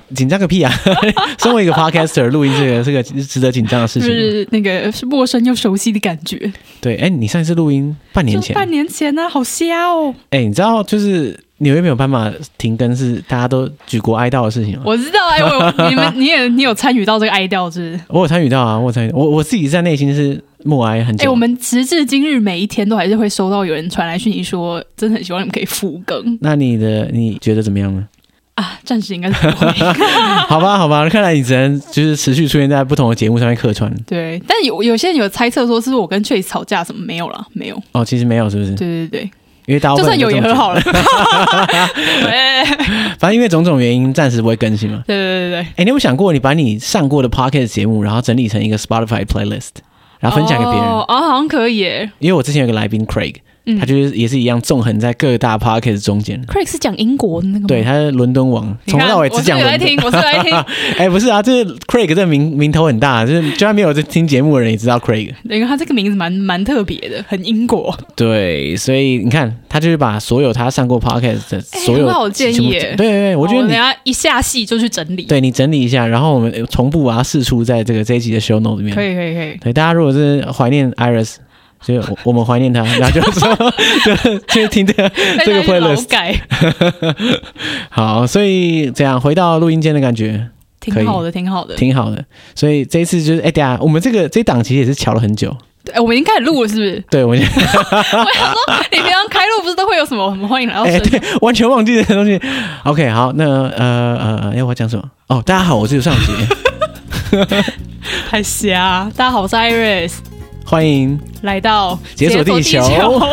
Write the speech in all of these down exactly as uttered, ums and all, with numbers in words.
紧张个屁啊！身为一个 podcaster 录音这个这个值得紧张的事情， 就是那个是陌生又熟悉的感觉。 对，哎，你上一次录音半年前， 半年前啊，好瞎哦！ 哎，你知道就是纽约没有办法停更是大家都举国哀悼的事情吗？ 我知道，哎，我你们你也你有参与到这个哀悼是不是？ 我有参与到啊，我有参与，我我自己在内心是默哀很久。 哎，我们时至今日每一天都还是会收到有人传来讯息说，真的很希望你们可以复更。 那你的你觉得怎么样呢？ 啊，暂时应该是不会。 好吧，好吧，看来你只能就是持续出现在不同的节目上面客串。 对，但有有些人有猜测说，是不是我跟 Trace 吵架什么？没有啦，没有。 哦，其实没有，是不是？ 对对对， 因为大家就算有也和好了。 反正因为种种原因，暂时不会更新嘛。 对对对对。 哎，你有没有想过，你把你上过的 podcast 节目，然后整理成一个 Spotify playlist， 然后分享给别人？ 哦，哦好像可以耶。因为我之前有个来宾 Craig。嗯、他就是也是一样纵横在各大 podcast 中间。 Craig 是讲英国的那个吗？ 对，他是伦敦王，从头到尾只讲伦敦。 我是有在听，我是有在听。 哎，不是啊，这 Craig 这名名头很大，就是就算没有在听节目的人也知道 Craig。 因为他这个名字蛮蛮特别的，很英国。 对，所以你看，他就是把所有他上过 podcast 的所有， 很好建议耶。 对对对，我觉得你、 哦、等下一下戏就去整理。 对你整理一下，然后我们同步把它释出在这个这一集的 show note 里面。 可以可以可以。 对，大家如果是怀念 Iris。所以我们怀念他，然后就说就就听这个这个 playlist 改。 好，所以这样回到录音间的感觉， 挺好的，挺好的， 挺好的。所以这一次就是，哎，等一下我们这个这一档其实也是瞧了很久。 对，我们已经开始录了，是不是？ 对，我们。 我想说，你平常开录不是都会有什么？我们欢迎来到。 哎，对，完全忘记这些东西。OK， 好，那呃呃，哎，我要讲什么？哦，大家好，我是尤尚杰。 太瞎！大家好，我是 Iris。 欢迎来到解锁地球。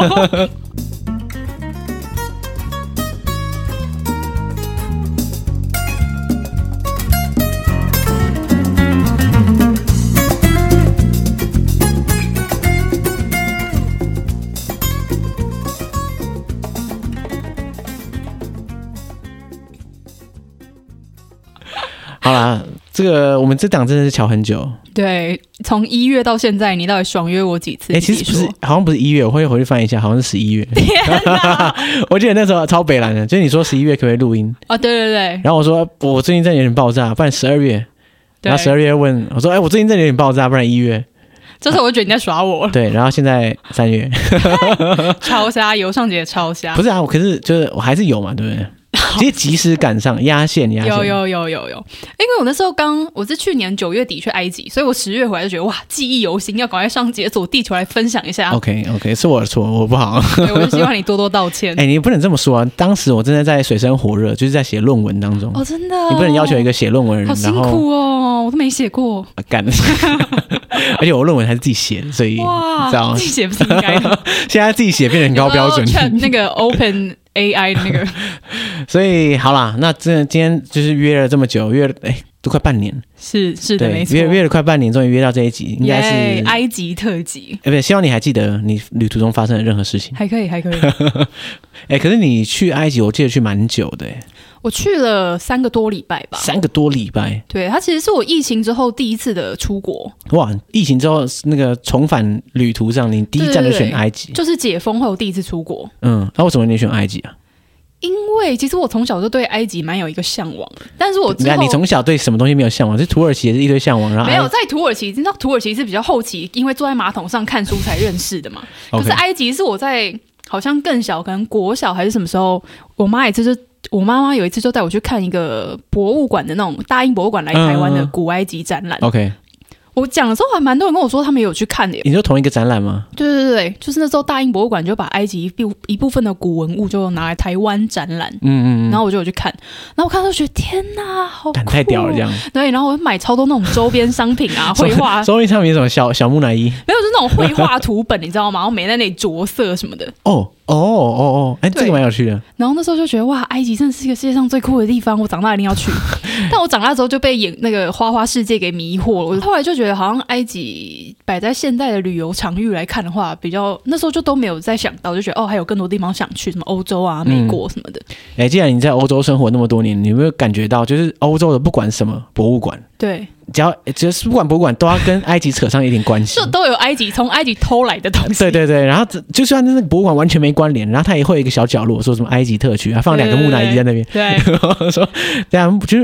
好啦，这个我们这档真的是瞧很久。 对，从一月到现在，你到底爽约我几次？ 哎、欸，其实不是，好像不是一月，我会回去翻一下，好像是十一月。我记得那时候超北蓝的，就是你说十一月可不可以录音？ 啊、哦，对对对。 然后我说我最近真的有点爆炸，不然十二月。然后十二月问我说，哎、欸，我最近真的有点爆炸，不然一月。 这时候我就觉得你在耍我。 对，然后现在三月。 超瞎，尤尚杰超瞎。 不是啊，我可是就是我还是有嘛，对不对？其实及时赶上压线压线， 有有有有有，因为我那时候刚我是去年九月底去埃及，所以我十月回来就觉得哇记忆犹新，要赶快上解锁地球来分享一下。 OK OK， 是我的错，我不好。 对，我就希望你多多道歉。 哎、欸，你不能这么说啊！当时我真的在水深火热，就是在写论文当中。 哦，真的、哦， 你不能要求一个写论文的人， 好辛苦哦，我都没写过。 干、啊，而且我论文还是自己写的，所以哇， 知道自己写不是应该的。 现在自己写变得很高标准。 那个 Open A I 的那个， 所以好啦，那真的今天就是约了这么久，约了哎都快半年， 是是的，没错， 约约了快半年，终于约到这一集，应该是埃及特辑。 哎，不对，希望你还记得你旅途中发生的任何事情。 还可以，还可以。 哎，可是你去埃及，我记得去蛮久的， 我去了三个多礼拜吧， 三个多礼拜。 对，它其实是我疫情之后第一次的出国。 哇，疫情之后那个重返旅途上，你第一站就选埃及， 对对对，就是解封后第一次出国。 嗯，那、啊、为什么你选埃及啊？ 因为其实我从小就对埃及蛮有一个向往的，但是我之后你从小对什么东西没有向往？是土耳其也是一堆向往，然后没有在土耳其，你知道土耳其是比较后期，因为坐在马桶上看书才认识的嘛。可是埃及是我在好像更小，可能国小还是什么时候，我妈也就是我妈妈有一次就带我去看一个博物馆的那种大英博物馆来台湾的古埃及展览。 嗯、OK。 我讲的时候还蛮多人跟我说他们有去看的耶。 你说同一个展览吗？ 对对对，就是那时候大英博物馆就把埃及一部一部分的古文物就拿来台湾展览，嗯嗯，然后我就有去看，然后我看到就觉得天哪，好酷、哦， 太屌了这样。 对，然后我买超多那种周边商品啊，绘画， 周边商品什么小小木乃伊， 没有，就是那种绘画图本，你知道吗？然后每在那里着色什么的。 哦哦哦哦，哎，这个蛮有趣的。 然后那时候就觉得哇，埃及真的是一个世界上最酷的地方，我长大一定要去。但我长大之后就被演那个花花世界给迷惑了。我后来就觉得好像埃及摆在现在的旅游场域来看的话，比较那时候就都没有再想到，就觉得哦，还有更多地方想去，什么欧洲啊、美国什么的。哎、 嗯，既然你在欧洲生活那么多年，你有没有感觉到，就是欧洲的不管什么博物馆， 对， 只要只要不管博物馆都要跟埃及扯上一点关系， 就都有埃及从埃及偷来的东西。 对对对，然后就算那个博物馆完全没关联，然后它也会有一个小角落，说什么埃及特区，还放两个木乃伊在那边。 对，对说这样就是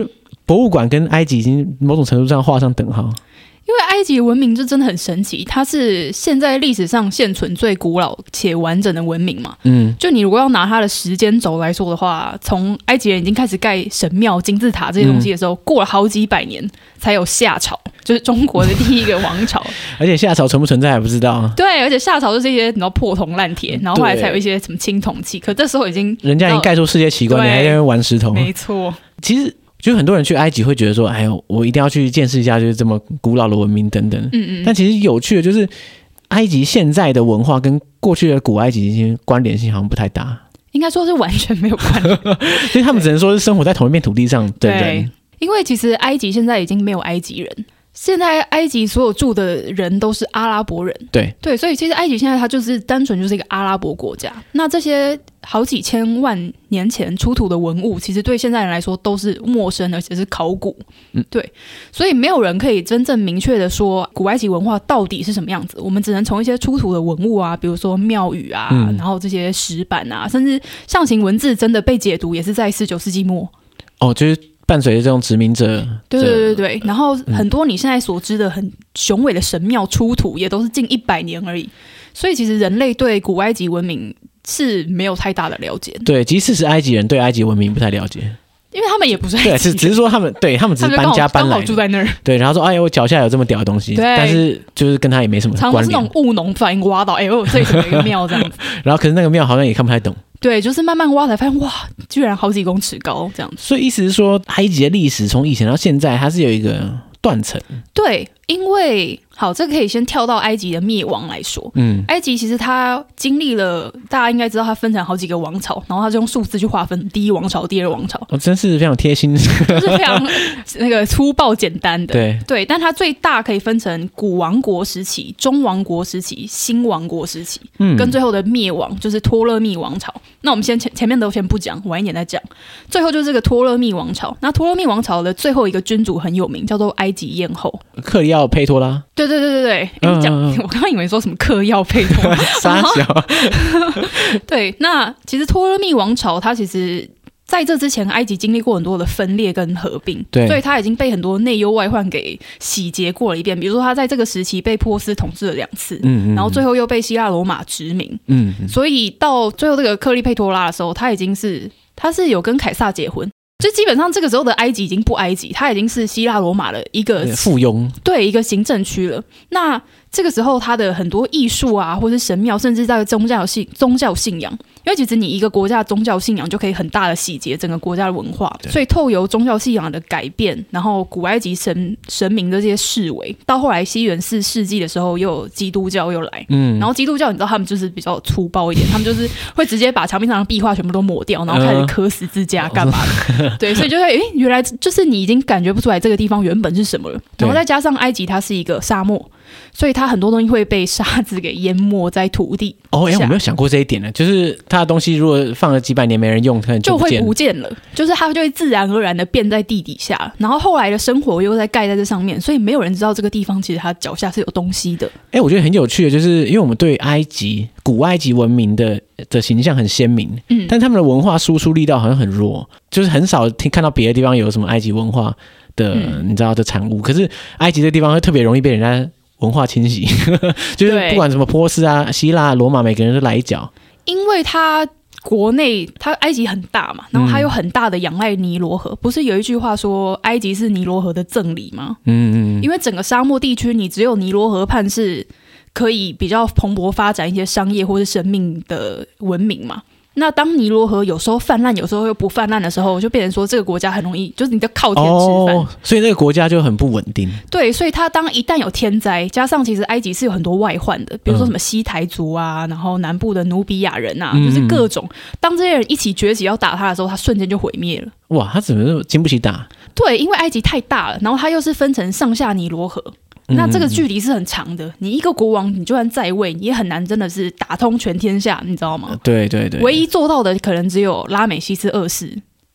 博物馆跟埃及已经某种程度上画上等号。 因为埃及文明就真的很神奇，它是现在历史上现存最古老且完整的文明嘛。嗯，就你如果要拿它的时间轴来说的话，从埃及人已经开始盖神庙、金字塔这些东西的时候，嗯、过了好几百年才有夏朝，就是中国的第一个王朝。 而且夏朝存不存在还不知道。 对，而且夏朝就是一些你知道破铜烂铁，然后后来才有一些什么青铜器。可这时候已经人家已经盖出世界奇观，你还在那边玩石头。 没错， 其实。就很多人去埃及会觉得说，哎呦，我一定要去见识一下，就是这么古老的文明等等。嗯嗯。但其实有趣的就是，埃及现在的文化跟过去的古埃及其实关联性好像不太大。 应该说是完全没有关联， 所以他们只能说是生活在同一片土地上的人。 对，因为其实埃及现在已经没有埃及人。现在埃及所有住的人都是阿拉伯人， 对对， 所以其实埃及现在它就是单纯就是一个阿拉伯国家。那这些好几千万年前出土的文物，其实对现在人来说都是陌生，而且是考古。嗯，对，所以没有人可以真正明确的说古埃及文化到底是什么样子。我们只能从一些出土的文物啊，比如说庙宇啊，嗯、然后这些石板啊，甚至象形文字真的被解读，也是在十九世纪末。 哦，就是。伴随着这种殖民者， 对对对对，然后很多你现在所知的很雄伟的神庙出土，也都是近一百年而已。所以其实人类对古埃及文明是没有太大的了解。 对，即使是埃及人对埃及文明不太了解， 因为他们也不是埃及人， 对，是只是说他们对他们只是搬家搬来， 刚好住在那儿。对， 然后说哎呦，我脚下有这么屌的东西，但是就是跟他也没什么关联。 常常是那种务农反应挖到，哎呦，这里怎么有一个庙这样子？ 然后可是那个庙好像也看不太懂。 对，就是慢慢挖才发现，哇，居然好几公尺高这样子。 所以意思是说，埃及的历史从以前到现在，它是有一个断层。 对，因为好，这个可以先跳到埃及的灭亡来说。嗯，埃及其实它经历了，大家应该知道它分成好几个王朝，然后它就用数字去划分第一王朝、第二王朝。 哦，真是非常贴心， 就是非常那个粗暴简单的。 对对，但它最大可以分成古王国时期、中王国时期、新王国时期，嗯，跟最后的灭亡就是托勒密王朝。那我们先前前面都先不讲，晚一点再讲。最后就是这个托勒密王朝。那托勒密王朝的最后一个君主很有名，叫做埃及艳后克里奥佩托拉。 对对对对对，你讲、嗯嗯嗯，我刚刚以为说什么嗑药佩托拉， 傻小。 对，那其实托勒密王朝它其实在这之前，埃及经历过很多的分裂跟合并，对，所以它已经被很多内忧外患给洗劫过了一遍。比如说，它在这个时期被波斯统治了两次，嗯嗯，然后最后又被希腊罗马殖民，嗯嗯，所以到最后这个克利佩托拉的时候，他已经是他是有跟凯撒结婚。就基本上这个时候的埃及已经不埃及，它已经是希腊罗马的一个附庸， 对，一个行政区了。那这个时候它的很多艺术啊，或是神庙，甚至在宗教信宗教信仰，因为其实你一个国家的宗教信仰就可以很大的洗劫整个国家的文化，所以透由宗教信仰的改变，然后古埃及神神明的这些视为，到后来西元四世纪的时候，又有基督教又来，嗯，然后基督教你知道他们就是比较粗暴一点，他们就是会直接把墙壁上的壁画全部都抹掉，然后开始刻十字架干嘛的。对，所以就会诶，原来就是你已经感觉不出来这个地方原本是什么了。然后再加上埃及它是一个沙漠，所以它很多东西会被沙子给淹没在土地。 哦，哎，我没有想过这一点呢，就是它的东西如果放了几百年没人用，可能就就会不见了，就是它就会自然而然的变在地底下。然后后来的生活又在盖在这上面，所以没有人知道这个地方其实它脚下是有东西的。 哎，我觉得很有趣的，就是因为我们对埃及古埃及文明的的形象很鲜明，嗯，但他们的文化输出力道好像很弱，就是很少听看到别的地方有什么埃及文化的，嗯、你知道的产物。可是埃及这个地方会特别容易被人家文化侵袭，就是不管什么波斯啊、希腊、罗马，每个人都来一脚， 因为他国内它埃及很大嘛，然后它有很大的仰赖尼罗河，嗯、不是有一句话说埃及是尼罗河的赠礼吗？嗯嗯，因为整个沙漠地区，你只有尼罗河畔是可以比较蓬勃发展一些商业或是生命的文明嘛。那当尼罗河有时候泛滥，有时候又不泛滥的时候，就变成说这个国家很容易就是你在靠天吃饭，哦， 所以那个国家就很不稳定。 对，所以它当一旦有天灾，加上其实埃及是有很多外患的，比如说什么西台族啊，嗯、然后南部的努比亚人啊，嗯、就是各种。当这些人一起崛起要打他的时候，他瞬间就毁灭了。 哇，他怎么那么经不起打？ 对，因为埃及太大了，然后它又是分成上下尼罗河。那这个距离是很长的，你一个国王，你就算在位，你也很难真的是打通全天下，你知道吗？ 对对对， 唯一做到的可能只有拉美西斯二世，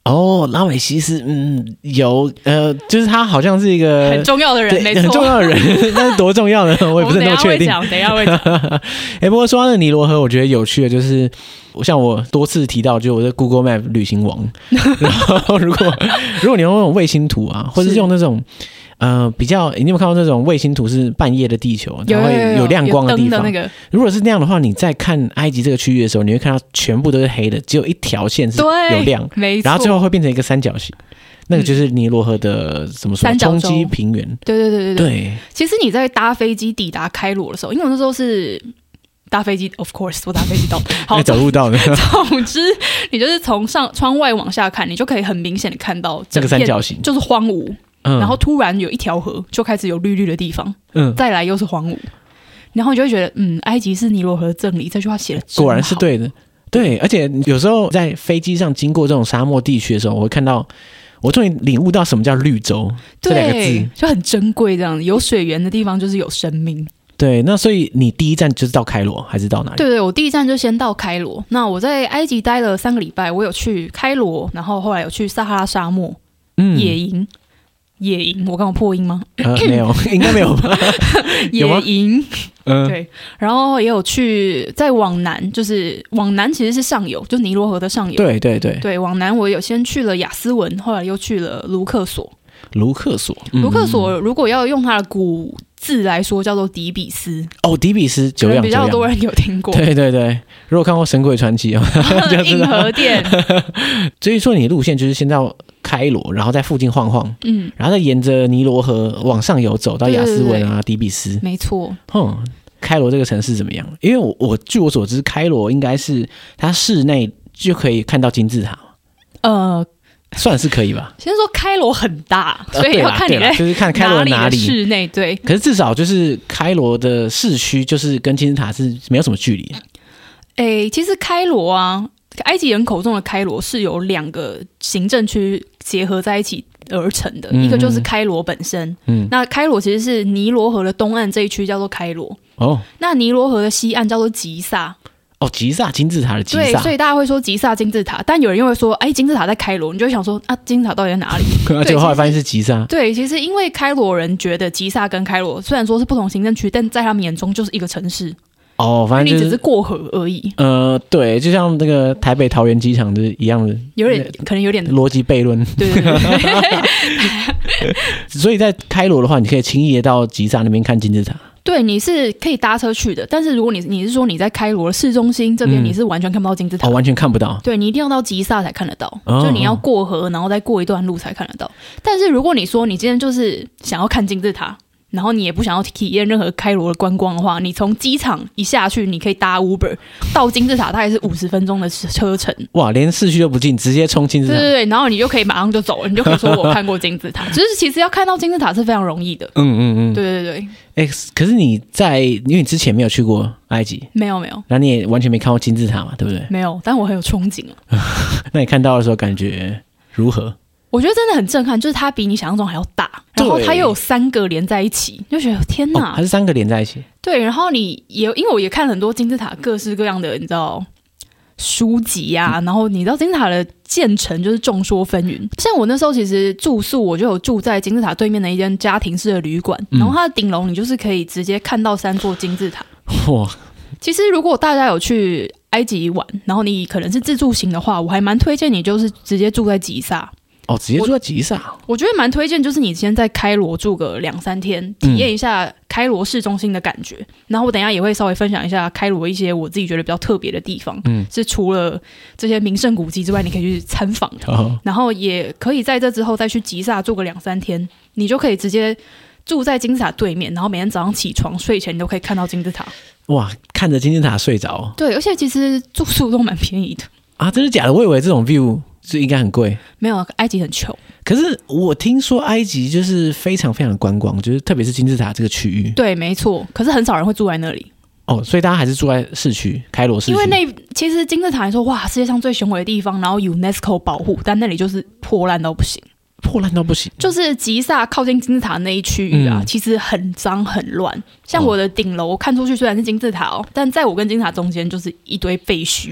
哦，拉美西斯，嗯，有，呃，就是他好像是一个很重要的人，没错， 很重要的人，但是多重要呢？我也不是那么确定。 等一下会讲，等一下会讲。 哎，不过说到那个尼罗河，我觉得有趣的就是，像我多次提到，就是我的 Google Map 旅行王。然后，如果如果你用那种卫星图啊，或者是用那种。呃，比较，你有没有看到那种卫星图是半夜的地球，它会有亮光的地方？ 有有有有那个、 如果是那样的话，你在看埃及这个区域的时候，你会看到全部都是黑的，只有一条线是有亮， 没错， 然后最后会变成一个三角形，那个就是尼罗河的怎么说冲击平原。 对对对对对对。 其实你在搭飞机抵达开罗的时候，因为我那时候是。搭飞机 ，of course， 我搭飞机到， 好走路到的。 总之，你就是从上窗外往下看，你就可以很明显的看到这个三角形就是荒芜。嗯、然后突然有一条河就开始有绿绿的地方，嗯，再来又是荒芜，然后你就会觉得，嗯，埃及是尼罗河赠礼，这句话写的果然是对的，对，而且有时候在飞机上经过这种沙漠地区的时候，我会看到，我终于领悟到什么叫绿洲这两个字， 就很珍贵，这样子，有水源的地方就是有生命。 对，那所以你第一站就是到开罗，还是到哪里？ 对对，我第一站就先到开罗。那我在埃及待了三个礼拜，我有去开罗，然后后来有去撒哈拉沙漠、嗯、野营。野营，我刚刚破音吗？ 呃，没有，应该没有吧？ 野营，嗯，对，然后也有去再往南，就是往南其实是上游，就尼罗河的上游。 对对对， 对，往南我有先去了亚斯文，后来又去了卢克索。 卢克索， 嗯、卢克索，如果要用它的古字来说，叫做底比斯。 哦，底比斯，久仰， 比较多人有听过。 对对对，如果看过《神鬼传奇》哦， 硬核店。 所以说，你的路线就是先到开罗，然后在附近晃晃，嗯，然后再沿着尼罗河往上游走到亚斯文啊、底比斯。 没错。 嗯，开罗这个城市怎么样？因为我我据我所知，开罗应该是它市内就可以看到金字塔。呃。算是可以吧。 先说开罗很大，所以要看你在就是看开罗哪里室内。对， 可是至少就是开罗的市区，就是跟金字塔是没有什么距离。 诶，其实开罗啊，埃及人口中的开罗是由两个行政区结合在一起而成的，嗯、一个就是开罗本身。嗯，那开罗其实是尼罗河的东岸这一区叫做开罗。哦，那尼罗河的西岸叫做吉萨。 哦，吉萨金字塔的吉萨， 对，所以大家会说吉萨金字塔，但有人又会说，哎，金字塔在开罗，你就会想说啊，金字塔到底在哪里？ 结果后来发现是吉萨。 对，其实因为开罗人觉得吉萨跟开罗虽然说是不同行政区，但在他们眼中就是一个城市。 哦，反正、就是、 你只是过河而已。 呃，对，就像那个台北桃园机场是一样的， 有点可能有点逻辑悖论。对对对。所以在开罗的话，你可以轻易的到吉萨那边看金字塔。 对，你是可以搭车去的，但是如果你你是说你在开罗的市中心这边，你是完全看不到金字塔。 哦，完全看不到。对， 你一定要到吉萨才看得到，哦、就你要过河，然后再过一段路才看得到。但是如果你说你今天就是想要看金字塔，然后你也不想要体验任何开罗的观光的话，你从机场一下去，你可以搭 Uber 到金字塔，大概是五十分钟的车程。 哇，连市区都不进，直接冲金字塔。 对对对，然后你就可以马上就走了，你就可以说我看过金字塔。只是其实要看到金字塔是非常容易的。嗯嗯嗯，对对对。 哎、欸，可是你在，因为你之前没有去过埃及， 没有没有， 然后你也完全没看过金字塔嘛，对不对？ 没有，但我很有憧憬啊。 那你看到的时候感觉如何？ 我觉得真的很震撼，就是它比你想象中还要大，然后它又有三个连在一起，就觉得天哪， 哦、它是三个连在一起。 对，然后你也因为我也看很多金字塔各式各样的，你知道书籍啊，然后你知道金字塔的建成就是众说纷纭。像我那时候其实住宿，我就有住在金字塔对面的一间家庭式的旅馆，然后它的顶楼你就是可以直接看到三座金字塔。哇！其实如果大家有去埃及玩，然后你可能是自助型的话，我还蛮推荐你就是直接住在吉萨。 哦，直接住在吉萨， 我, 我觉得蛮推荐，就是你先在开罗住个两三天，体验一下开罗市中心的感觉。嗯、然后我等一下也会稍微分享一下开罗一些我自己觉得比较特别的地方，嗯，是除了这些名胜古迹之外，你可以去参访的。哦、然后也可以在这之后再去吉萨住个两三天，你就可以直接住在金字塔对面，然后每天早上起床睡前你都可以看到金字塔。 哇，看着金字塔睡着。 对，而且其实住宿都蛮便宜的啊，真的假的？我以为这种 view。是应该很贵， 没有，埃及很穷。 可是我听说埃及就是非常非常观光，就是特别是金字塔这个区域。 对，没错。可是很少人会住在那里。 哦，所以大家还是住在市区，开罗市区。 因为那其实金字塔来说，哇，世界上最雄伟的地方，然后 UNESCO 保护，但那里就是破烂到不行。 破烂到不行， 就是吉萨靠近金字塔那一区域啊，嗯、其实很脏很乱。像我的顶楼看出去虽然是金字塔哦，但在我跟金字塔中间就是一堆废墟。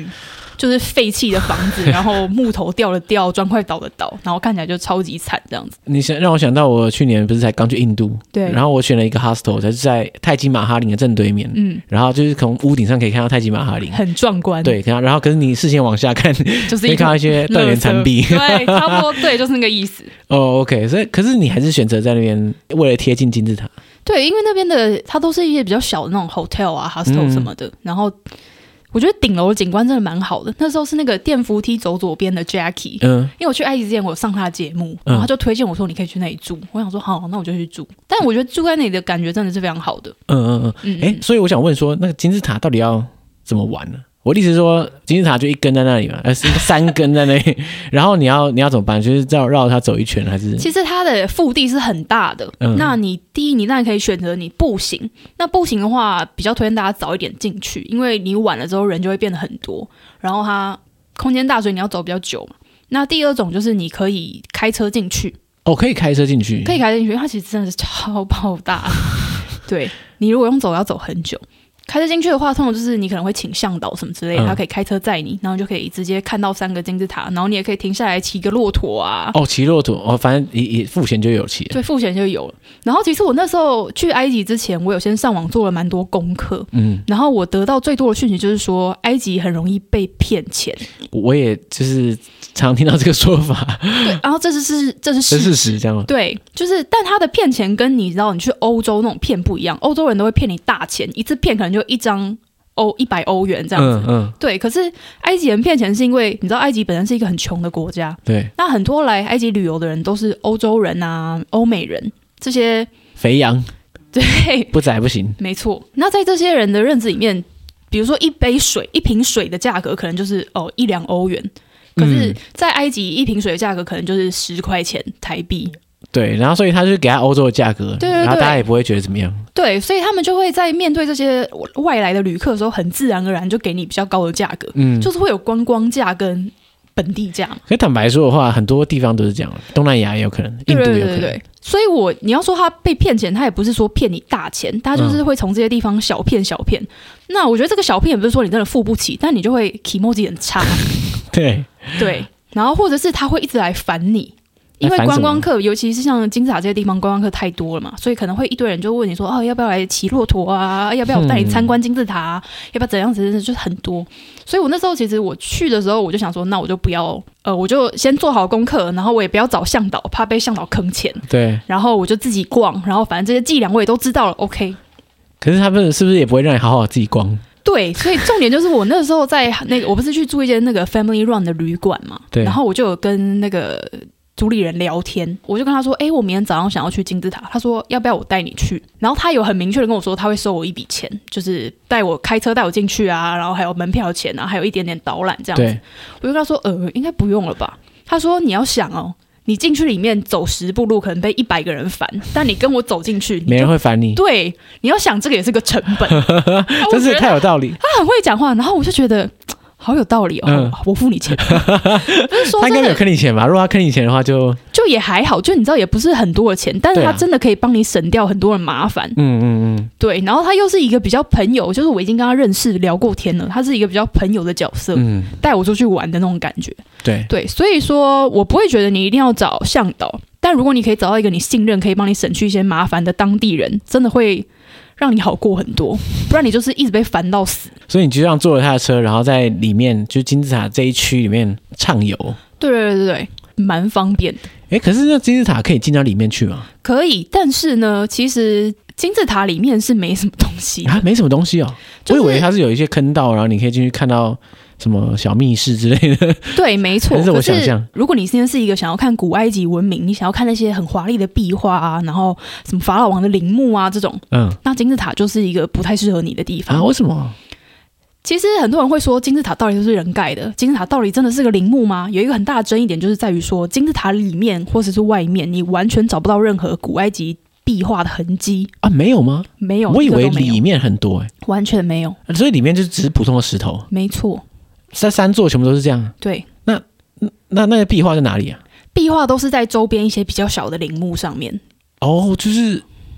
就是废弃的房子，然后木头掉了掉，砖块倒了倒，然后看起来就超级惨这样子。 你想让我想到我去年不是才刚去印度， 对， 然后我选了一个 hostel， 就是在泰姬玛哈陵的正对面，嗯，然后就是从屋顶上可以看到泰姬玛哈陵， 很壮观。 对，然后可是你视线往下看，就是可以看到一些断垣残壁， 对，差不多，对，就是那个意思。 哦、oh, ，OK， 所以可是你还是选择在那边，为了贴近金字塔。 对，因为那边的它都是一些比较小的那种 hotel 啊 hostel 什么的、嗯、然后我觉得顶楼的景观真的蛮好的。那时候是那个电扶梯走左边的 Jackie， 嗯，因为我去埃及之前我有上他的节目，然后他就推荐我说你可以去那里住、嗯、我想说好，那我就去住。但我觉得住在那里的感觉真的是非常好的。嗯嗯嗯，哎、欸，所以我想问说那个金字塔到底要怎么玩呢？我的意思是说，金字塔就一根在那里嘛，呃，三根在那里，然后你要你要怎么办？就是绕绕它走一圈，还是？ 其实它的腹地是很大的。嗯、那你第一，你当然可以选择你步行。那步行的话，比较推荐大家早一点进去，因为你晚了之后人就会变得很多，然后它空间大，所以你要走比较久嘛。那第二种就是你可以开车进去。 哦，可以开车进去， 可以开车进去，因为它其实真的是超爆大。对，你如果用走要走很久。开车进去的话，通常就是你可能会请向导什么之类的，嗯、他可以开车载你，然后就可以直接看到三个金字塔，然后你也可以停下来骑个骆驼啊。 哦，骑骆驼，哦，反正也也付钱就有骑了。 对，付钱就有了。然后其实我那时候去埃及之前，我有先上网做了蛮多功课，嗯，然后我得到最多的讯息就是说，埃及很容易被骗钱。 我也就是常听到这个说法。 对，然后这是是这是事实，这样吗？ 对，就是但他的骗钱跟你知道你去欧洲那种骗不一样，欧洲人都会骗你大钱，一次骗可能就一张欧一百欧元这样子，嗯嗯，对。可是埃及人骗钱是因为你知道埃及本身是一个很穷的国家，对。那很多来埃及旅游的人都是欧洲人啊、欧美人这些肥羊， 对， 不宰不行， 没错。那在这些人的认知里面，比如说一杯水、一瓶水的价格可能就是哦一两欧元，可是，在埃及一瓶水的价格可能就是十块钱台币。 对，然后所以他就给他欧洲的价格，对对对，然后大家也不会觉得怎么样。 对，所以他们就会在面对这些外来的旅客的时候，很自然而然就给你比较高的价格，嗯，就是会有观光价跟本地价。 可坦白说的话，很多地方都是这样，东南亚也有可能，印度也有可能。对对对对， 所以我你要说他被骗钱，他也不是说骗你大钱，他就是会从这些地方小骗小骗。嗯、那我觉得这个小骗也不是说你真的付不起，但你就会 kimoji 很差。 对对，然后或者是他会一直来烦你。因为观光客，尤其是像金字塔这些地方，观光客太多了嘛，所以可能会一堆人就问你说：“哦，要不要来骑骆驼啊？要不要我带你参观金字塔、啊？嗯、要不要怎样子？”就是很多。所以我那时候其实我去的时候，我就想说，那我就不要，呃，我就先做好功课，然后我也不要找向导，怕被向导坑钱。 对。 然后我就自己逛，然后反正这些伎俩我也都知道了。OK。 可是他们是不是也不会让你好好自己逛？ 对，所以重点就是我那时候在那个，我不是去住一间那个 Family Run 的旅馆嘛，对。然后我就有跟那个主理人聊天，我就跟他说：“哎、欸，我明天早上想要去金字塔。”他说：“要不要我带你去？”然后他有很明确的跟我说，他会收我一笔钱，就是带我开车带我进去啊，然后还有门票钱啊，还有一点点导览这样子。我就跟他说：“呃，应该不用了吧？”他说：“你要想哦，你进去里面走十步路，可能被一百个人烦，但你跟我走进去， 没人会烦你。 对，你要想这个也是个成本， 真是太有道理。 他很会讲话，然后我就觉得。好有道理哦，嗯、我付你钱。不是说他应该没有坑你钱吧？如果他坑你钱的话就，就就也还好，就你知道也不是很多的钱，但是他真的可以帮你省掉很多的麻烦。嗯嗯嗯，对。然后他又是一个比较朋友，就是我已经跟他认识聊过天了，他是一个比较朋友的角色，嗯，带我出去玩的那种感觉。对对，所以说我不会觉得你一定要找向导，但如果你可以找到一个你信任、可以帮你省去一些麻烦的当地人，真的会让你好过很多，不然你就是一直被烦到死。 所以你就这样坐了他的车，然后在里面就金字塔这一区里面畅游。 对对对对，蛮方便的。 哎，可是那金字塔可以进到里面去吗？ 可以，但是呢，其实金字塔里面是没什么东西啊，没什么东西哦。就是、我以为它是有一些坑道，然后你可以进去看到什么小密室之类的。 对，没错。 但是我想象， 如果你现在是一个想要看古埃及文明，你想要看那些很华丽的壁画啊，然后什么法老王的陵墓啊这种，嗯，那金字塔就是一个不太适合你的地方啊。为什么？ 其实很多人会说金字塔到底是不是人盖的？金字塔到底真的是个陵墓吗？有一个很大的争议点就是在于说，金字塔里面或者是外面，你完全找不到任何古埃及壁画的痕迹啊？没有吗？ 没有， 我以为里面很多、欸， 完全没有。 所以里面就只是普通的石头。 没错， 在三座全部都是这样。 对， 那那那个壁画在哪里啊？ 壁画都是在周边一些比较小的陵墓上面。 哦，就是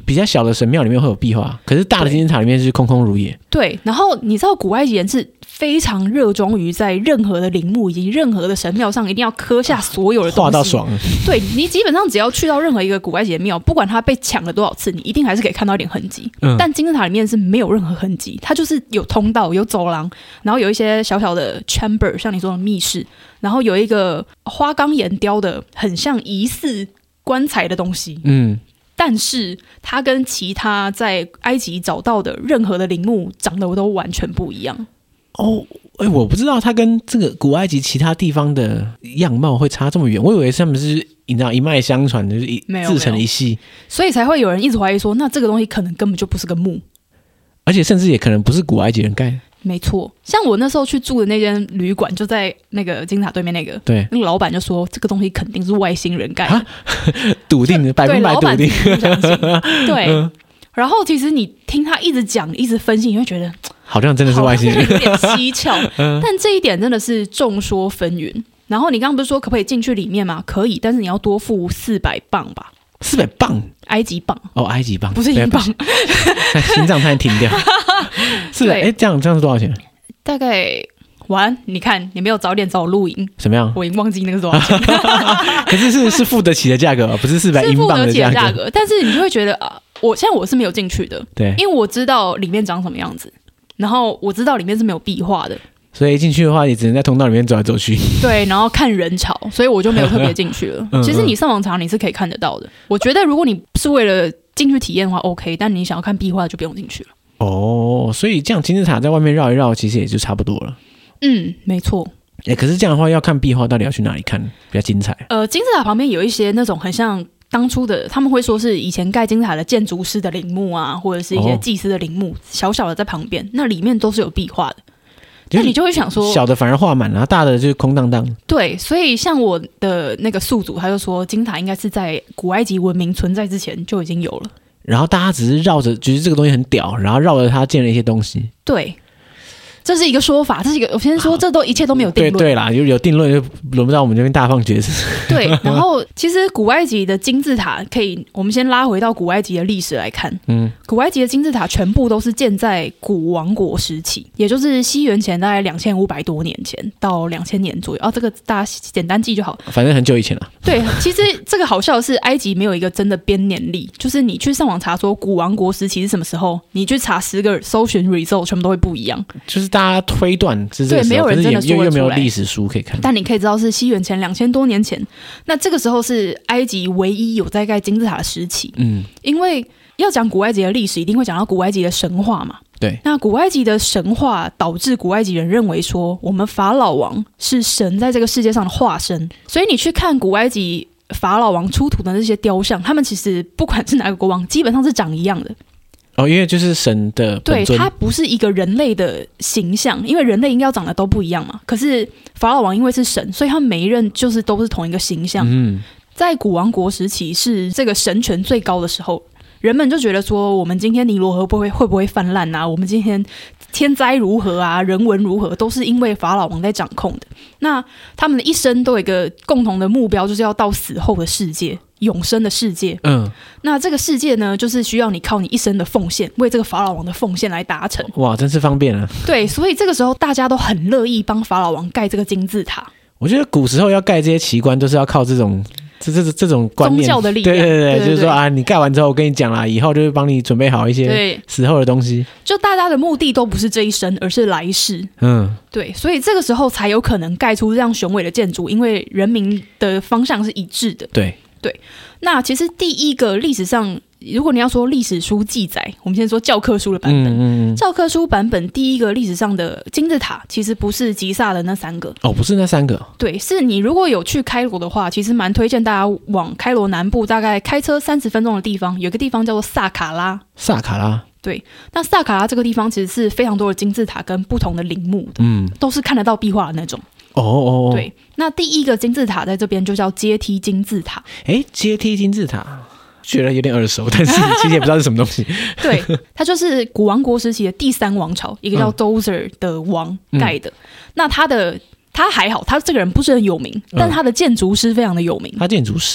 比较小的神庙里面会有壁画，可是大的金字塔里面是空空如也。 对，然后你知道古埃及人是非常热衷于在任何的陵墓以及任何的神庙上一定要刻下所有的东西， 画到爽了。 对，你基本上只要去到任何一个古埃及的庙，不管它被抢了多少次，你一定还是可以看到一点痕迹。嗯、但金字塔里面是没有任何痕迹，它就是有通道、有走廊，然后有一些小小的 chamber， 像你说的密室，然后有一个花岗岩雕的很像疑似棺材的东西。嗯。但是它跟其他在埃及找到的任何的陵墓长得都完全不一样哦。哎，我不知道它跟这个古埃及其他地方的样貌会差这么远，我以为他们是你知道一脉相传的，就是一自成一系， 所以才会有人一直怀疑说，那这个东西可能根本就不是个墓， 而且甚至也可能不是古埃及人盖的。 没错，像我那时候去住的那间旅馆，就在那个金字塔对面那个， 对， 那个老板就说这个东西肯定是外星人盖的， 笃定的，百分百笃定。 不相信对、嗯，然后其实你听他一直讲、一直分析，你会觉得好像真的是外星人， 有点蹊跷。但这一点真的是众说纷纭。然后你刚刚不是说可不可以进去里面吗？可以，但是你要多付四百磅吧。 四百磅， 埃及磅哦，埃及磅不是英镑， 心脏差点停掉。是的，哎，这样这样是多少钱？ 大概完，你看你没有早点找我录影， 怎么样？ 我已经忘记那个是多少钱。 可是是是付得起的价格，不是四百英镑的价格, 价格。但是你就会觉得啊，我现在我是没有进去的， 对， 因为我知道里面长什么样子，然后我知道里面是没有壁画的。 所以进去的话，你只能在通道里面走来走去。 对，然后看人潮，所以我就没有特别进去了。嗯嗯其实你上网查你是可以看得到的。我觉得如果你是为了进去体验的话 ，OK， 但你想要看壁画就不用进去了。 哦，所以这样金字塔在外面绕一绕，其实也就差不多了。 嗯，没错。 哎，可是这样的话，要看壁画到底要去哪里看比较精彩？ 呃，金字塔旁边有一些那种很像当初的，他们会说是以前盖金字塔的建筑师的陵墓啊，或者是一些祭司的陵墓，哦、小小的在旁边，那里面都是有壁画的。那你就会想说， 小的反而画满了，大的就是空荡荡。 对，所以像我的那个宿主，他就说金字塔应该是在古埃及文明存在之前就已经有了。 然后大家只是绕着，觉得这个东西很屌，然后绕着它建了一些东西。 对。这是一个说法，这是一个我先说，这都一切都没有定论。 对对啦，有有定论就轮不到我们这边大放厥词。 对，然后其实古埃及的金字塔可以，我们先拉回到古埃及的历史来看。嗯，古埃及的金字塔全部都是建在古王国时期，也就是西元前大概两千五百多年前到两千年左右。哦，这个大家简单记就好， 反正很久以前了。 对，其实这个好笑的是，埃及没有一个真的编年历，就是你去上网查说古王国时期是什么时候，你去查十个搜寻 result 全部都会不一样， 就是大家推断是这个时候， 对，没有人真的说得出来， 又没有历史书可以看。 但你可以知道是西元前两千多年前，那这个时候是埃及唯一有在盖金字塔的时期。嗯，因为要讲古埃及的历史，一定会讲到古埃及的神话嘛。 对， 那古埃及的神话导致古埃及人认为说，我们法老王是神在这个世界上的化身，所以你去看古埃及法老王出土的那些雕像，他们其实不管是哪个国王，基本上是长一样的。 哦，因为就是神的本尊， 对，它不是一个人类的形象，因为人类应该要长得都不一样嘛。可是法老王因为是神，所以他每一任就是都是同一个形象。嗯，在古王国时期是这个神权最高的时候，人们就觉得说，我们今天尼罗河不会会不会泛滥啊？我们今天天灾如何啊？人文如何？都是因为法老王在掌控的。那他们的一生都有一个共同的目标，就是要到死后的世界。永生的世界，嗯，那这个世界呢，就是需要你靠你一生的奉献，为这个法老王的奉献来达成。 哇，真是方便啊！ 对，所以这个时候大家都很乐意帮法老王盖这个金字塔。 我觉得古时候要盖这些奇观，都是要靠这种这这这种观念、 宗教的力量。 对对 对, 对, 对，就是说啊，你盖完之后，我跟你讲啦，以后就会帮你准备好一些死后的东西。 就大家的目的都不是这一生，而是来世。嗯，对，所以这个时候才有可能盖出这样雄伟的建筑，因为人民的方向是一致的。 对。 对，那其实第一个历史上，如果你要说历史书记载，我们先说教科书的版本。嗯嗯教科书版本第一个历史上的金字塔，其实不是吉萨的那三个。 哦，不是那三个。 对，是你如果有去开罗的话，其实蛮推荐大家往开罗南部大概开车三十分钟的地方，有一个地方叫做萨卡拉。 萨卡拉。 对，那萨卡拉这个地方其实是非常多的金字塔跟不同的陵墓的，嗯，都是看得到壁画的那种。 哦哦， 对，那第一个金字塔在这边就叫阶梯金字塔。 哎，阶梯金字塔，觉得有点耳熟，但是其实也不知道是什么东西。 对，它就是古王国时期的第三王朝，一个叫 Djoser 的王盖的。嗯、那他的他还好，他这个人不是很有名，但他的建筑师非常的有名。 他建筑师。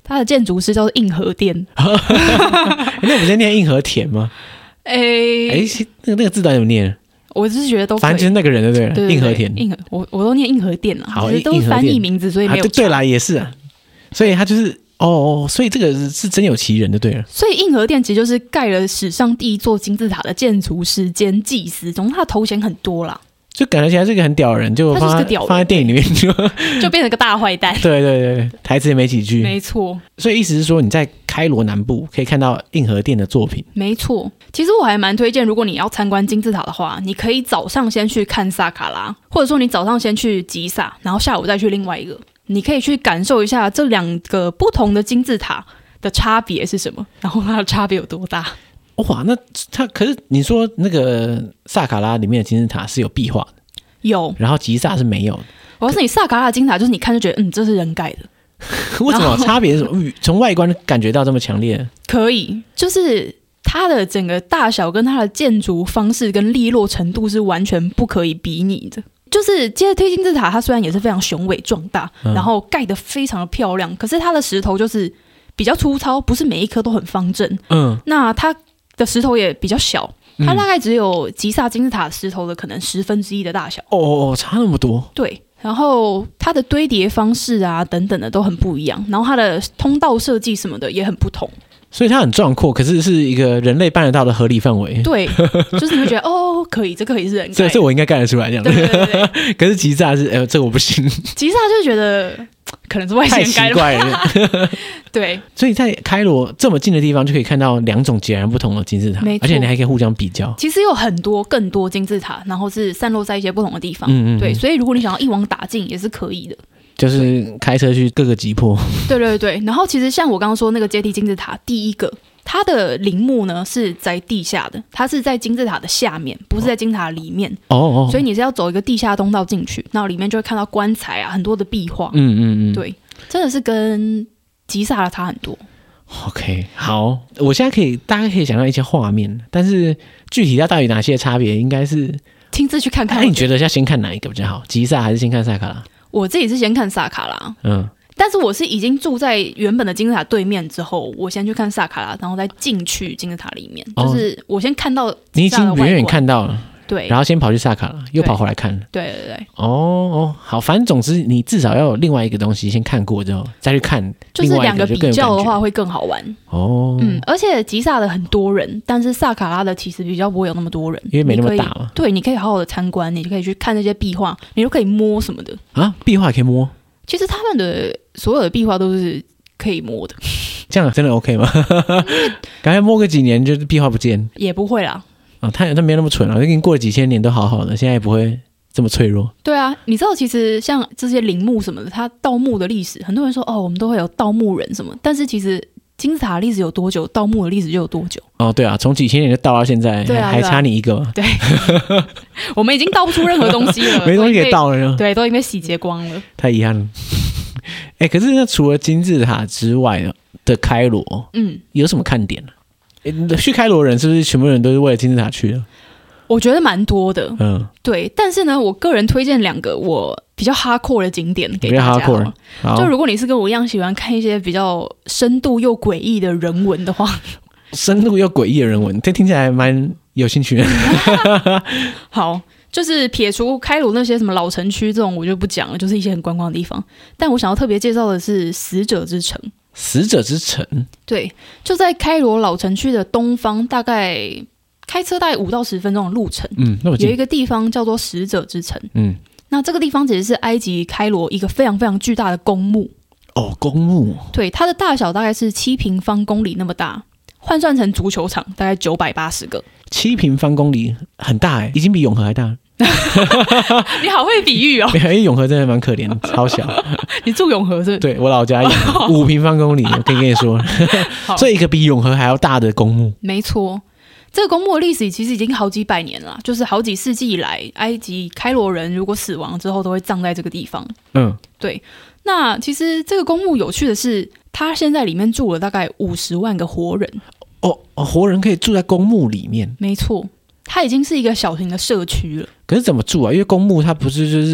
它的建筑师叫做印和靛。 那不是念印和田吗？ 哎、欸、 哎、欸，那个那个字到底怎么念？ 我是觉得都可以， 反正就是那个人对不对？印和田， 印和我我都念印和靛啊， 好， 只是都是翻译名字，所以没有、 啊、对, 对啦，也是啊，所以他就是哦，所以这个是真有其人的对了。 所以印和靛其实就是盖了史上第一座金字塔的建筑师兼祭司，总之他的头衔很多啦。 就感觉起来是个很屌的人，就放在放在电影里面就就变成个大坏蛋。 对对对，台词也没几句。 没错， 所以意思是说你在开罗南部可以看到印和靛的作品。 没错，其实我还蛮推荐，如果你要参观金字塔的话，你可以早上先去看萨卡拉，或者说你早上先去吉萨，然后下午再去另外一个，你可以去感受一下这两个不同的金字塔的差别是什么，然后它的差别有多大。 哇，那它可是你说那个萨卡拉里面的金字塔是有壁画的， 有， 然后吉萨是没有的。 我告诉你，萨卡拉的金字塔就是你看就觉得，嗯，这是人盖的。 为什么差别是什么？从外观感觉到这么强烈？ 可以，就是它的整个大小跟它的建筑方式跟利落程度是完全不可以比拟的。就是阶梯金字塔，它虽然也是非常雄伟壮大，嗯、然后盖得非常的漂亮，可是它的石头就是比较粗糙，不是每一颗都很方正。嗯，那它的石头也比较小。它大概只有吉萨金字塔石头的可能十分之一的大小。 哦，差那么多。 对，然后它的堆叠方式啊等等的都很不一样，然后它的通道设计什么的也很不同。 所以它很壮阔，可是是一个人类办得到的合理范围。 对，就是你会觉得哦，可以，这可以是人盖的， 这这我应该干得出来这样。 对对对对。 可是吉萨是，呃，这个我不行。 吉萨就觉得可能是外星人盖的， 太奇怪了。 对， 所以在开罗这么近的地方就可以看到两种截然不同的金字塔，而且你还可以互相比较。 其实有很多更多金字塔，然后是散落在一些不同的地方。嗯嗯嗯，对，所以如果你想要一网打尽也是可以的。 就是开车去各个击破。 对对对，然后其实像我刚刚说那个阶梯金字塔，第一个它的陵墓呢是在地下的，它是在金字塔的下面，不是在金字塔里面。哦哦，所以你是要走一个地下通道进去，然后里面就会看到棺材啊，很多的壁画。嗯嗯嗯，对，真的是跟吉萨的差很多。 OK， 好，我现在可以大概可以想到一些画面，但是具体它到底哪些差别，应该是亲自去看看。 那你觉得要先看哪一个比较好？吉萨还是先看萨卡拉？ 我自己是先看萨卡拉，嗯，但是我是已经住在原本的金字塔对面之后，我先去看萨卡拉，然后再进去金字塔里面，哦、就是我先看到你已经远远看到了， 对， 然后先跑去萨卡拉，又跑回来看， 对对对， 哦哦，好，反正总之你至少要有另外一个东西先看过之后再去看另外一个， 就是两个比较的话会更好玩哦。嗯，而且吉萨的很多人，但是萨卡拉的其实比较不会有那么多人， 因为没那么大嘛。 对，你可以好好的参观，你就可以去看那些壁画，你都可以摸什么的啊，壁画也可以摸。 其实他们的所有的壁画都是可以摸的， 这样真的 OK 吗？赶快摸个几年，就是壁画不见也不会啦。 啊，他他没有那么蠢啊，就已经过了几千年都好好的，现在也不会这么脆弱。 对啊，你知道其实像这些陵墓什么的，它盗墓的历史，很多人说哦，我们都会有盗墓人什么，但是其实金字塔的历史有多久，盗墓的历史就有多久。哦， 对啊，从几千年就盗到现在，对啊，还差你一个嘛。 对，我们已经盗不出任何东西了， 没东西给盗了， 对，都已经被洗劫光了， 太遗憾了。哎、欸，可是那除了金字塔之外的开罗，嗯，有什么看点呢？欸、去开罗人是不是全部人都是为了金字塔去的？ 我觉得蛮多的，嗯，对。但是呢，我个人推荐两个我比较哈扣的景点给大家。就如果你是跟我一样喜欢看一些比较深度又诡异的人文的话， 深度又诡异的人文，这听起来蛮有兴趣的。 好，就是撇除开罗那些什么老城区这种，我就不讲了，就是一些很观光的地方。但我想要特别介绍的是死者之城。 死者之城， 对，就在开罗老城区的东方，大概开车大概五到十分钟的路程。嗯，那有一个地方叫做死者之城。嗯，那这个地方其实是埃及开罗一个非常非常巨大的公墓。 哦，公墓。 对，它的大小大概是七平方公里那么大，换算成足球场大概九百八十个。 七平方公里很大哎、欸，已经比永和还大。 你好会比喻哦！ 因为永和真的蛮可怜的，超小。 你住永和是？ 对，我老家五平方公里，我可以跟你说，这一个比永和还要大的公墓。 没错，这个公墓的历史其实已经好几百年了，就是好几世纪以来，埃及开罗人如果死亡之后，都会葬在这个地方。嗯，对。那其实这个公墓有趣的是，它现在里面住了大概五十万个活人。 哦哦，活人可以住在公墓里面？ 没错。它已经是一个小型的社区了。 可是怎么住啊？因为公墓它不是就是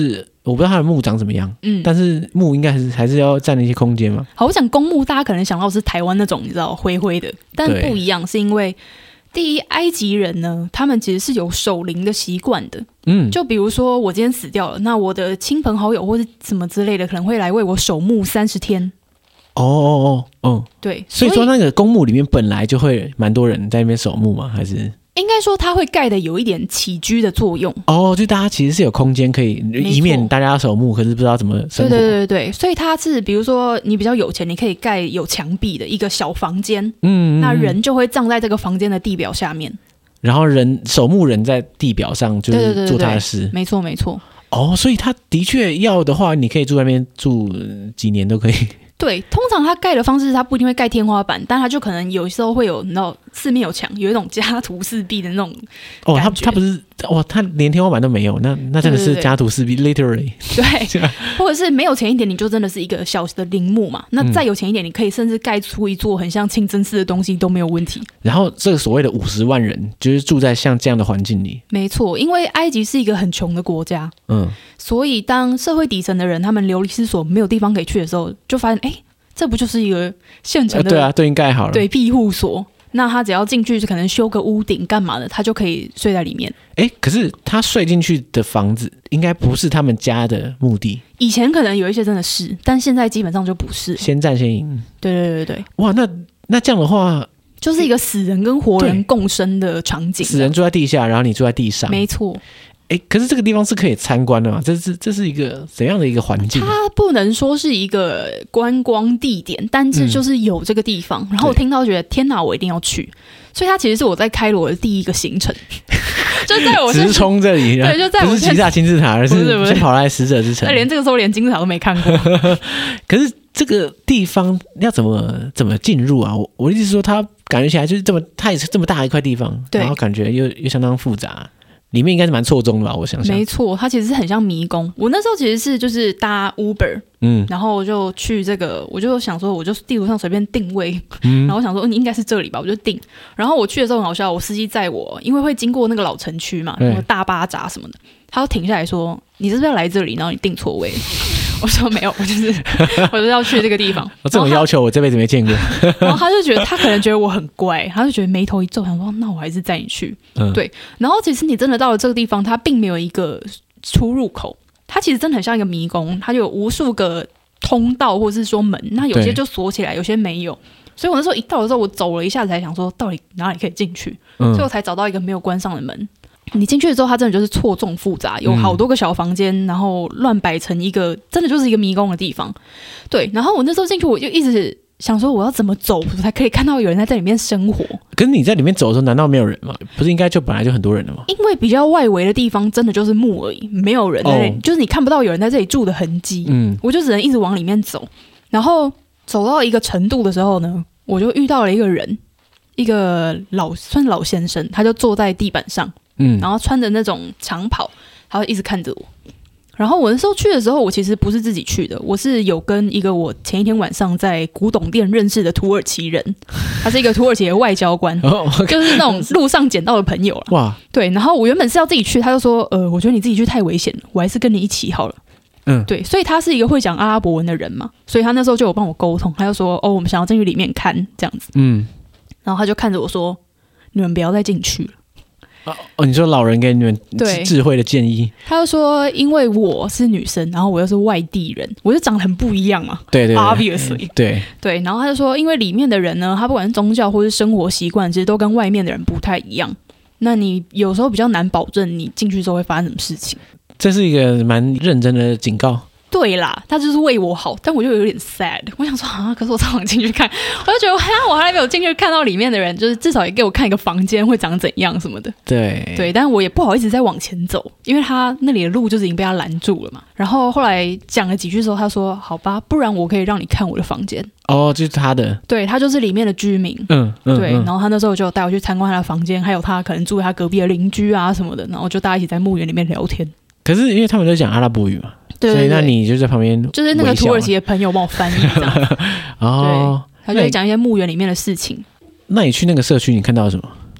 我不知道它的墓长怎么样， 嗯， 但是墓应该还是还是要占一些空间嘛。 好，我想公墓大家可能想到是台湾那种你知道灰灰的，但不一样，是因为第一，埃及人呢，他们其实是有守灵的习惯的。嗯，就比如说我今天死掉了，那我的亲朋好友或是什么之类的，可能会来为我守墓三十天。 哦哦哦，嗯， 对， 所以说那个公墓里面本来就会蛮多人在那边守墓吗？还是应该说它会盖的有一点起居的作用。 哦，就大家其实是有空间可以，以免大家守墓，可是不知道怎么生活。 对对对对，所以它是比如说你比较有钱，你可以盖有墙壁的一个小房间，嗯，那人就会葬在这个房间的地表下面。然后人守墓人在地表上就是做他的事， 对对对对对，没错没错。 哦，所以他的确要的话，你可以住在那边住几年都可以。 对，通常他盖的方式，他不一定会盖天花板，但他就可能有时候会有，你知道，四面有墙，有一种家徒四壁的那种感觉。 哦，他他不是哇，他连天花板都没有，那那真的是家徒四壁 ，literally。 对，或者是没有钱一点，你就真的是一个小的陵墓嘛。那再有钱一点，你可以甚至盖出一座很像清真寺的东西都没有问题。 然后这个所谓的五十万人，就是住在像这样的环境里。 没错，因为埃及是一个很穷的国家，嗯，所以当社会底层的人他们流离失所，没有地方可以去的时候，就发现，哎。这不就是一个现成的、呃、 对啊，都已经盖好了， 对，庇护所。那他只要进去，可能修个屋顶干嘛的，他就可以睡在里面。 哎，可是他睡进去的房子应该不是他们家的墓地。 以前可能有一些真的是，但现在基本上就不是。 先战先赢。 对对对对。 哇，那那这样的话， 就是一个死人跟活人共生的场景。 死人住在地下，然后你住在地上。 没错。 哎，可是这个地方是可以参观的嘛？这是这是一个怎样的一个环境？ 它不能说是一个观光地点，但是就是有这个地方。嗯、然后我听到觉得天哪，我一定要去。所以它其实是我在开罗的第一个行程，就在我直冲这里， 对，就在我不是吉萨金字塔，而是先跑来死者之城。 连这个时候连金字塔都没看过。 可是这个地方要怎么怎么进入啊？我我的意思是说，它感觉起来就是这么，它也是这么大一块地方，然后感觉又又相当复杂。里面应该是蛮错综的吧，我想想。 没错，它其实是很像迷宫。我那时候其实是就是搭 Uber， 嗯，然后就去这个，我就想说，我就地图上随便定位，嗯、然后想说，你、嗯、应该是这里吧，我就定。然后我去的时候很好笑，我司机载我，因为会经过那个老城区嘛，什么大巴扎什么的，他就停下来说：“你是不是要来这里？”然后你订错位。我说没有，我就是我就是要去这个地方。 这种要求我这辈子没见过。 然后他就觉得他可能觉得我很怪，他就觉得眉头一皱，想说那我还是载你去。嗯、对，然后其实你真的到了这个地方，它并没有一个出入口，它其实真的很像一个迷宫，它就有无数个通道或是说门，那有些就锁起来，有些没有。所以我那时候一到的时候，我走了一下才想说到底哪里可以进去，嗯、所以我才找到一个没有关上的门。你进去之后，它真的就是错综复杂，有好多个小房间，嗯、然后乱摆成一个，真的就是一个迷宫的地方。对，然后我那时候进去，我就一直想说，我要怎么走才可以看到有人在这里面生活？ 可是你在里面走的时候，难道没有人吗？不是应该就本来就很多人了吗？ 因为比较外围的地方，真的就是墓而已，没有人在那里，哦、就是你看不到有人在这里住的痕迹。嗯，我就只能一直往里面走，然后走到一个程度的时候呢，我就遇到了一个人，一个老算老先生，他就坐在地板上。嗯，然后穿着那种长袍，他会一直看着我。然后我那时候去的时候，我其实不是自己去的，我是有跟一个我前一天晚上在古董店认识的土耳其人，他是一个土耳其的外交官，哦、就是那种路上捡到的朋友了。哇，对。然后我原本是要自己去，他就说，呃，我觉得你自己去太危险了，我还是跟你一起好了。嗯，对，所以他是一个会讲阿拉伯文的人嘛，所以他那时候就有帮我沟通，他就说，哦，我们想要进去里面看这样子。嗯，然后他就看着我说，你们不要再进去了。 哦，你说老人给你们智慧的建议， 他就说，因为我是女生，然后我又是外地人，我就长得很不一样嘛。 对对对 ，obviously， 对对。然后他就说，因为里面的人呢，他不管是宗教或是生活习惯，其实都跟外面的人不太一样。那你有时候比较难保证你进去之后会发生什么事情。 这是一个蛮认真的警告。 对啦，他就是为我好，但我就有点 sad。我想说啊，可是我超想进去看，我就觉得哈，我还没有进去看到里面的人，就是至少也给我看一个房间会长怎样什么的。 对对，但我也不好意思再往前走，因为他那里的路就是已经被他拦住了嘛。然后后来讲了几句之后，他说：“好吧，不然我可以让你看我的房间。” 哦，就是他的， 对，他就是里面的居民。嗯嗯，对。然后他那时候就带我去参观他的房间，还有他可能住在他隔壁的邻居啊什么的，然后就大家一起在墓园里面聊天。 可是因为他们都讲阿拉伯语嘛。对对对，所以那你就在旁边， 就是那个土耳其的朋友帮我翻译这样子。哦，对，他就会讲一些墓园里面的事情。 那你去那个社区，你看到什么？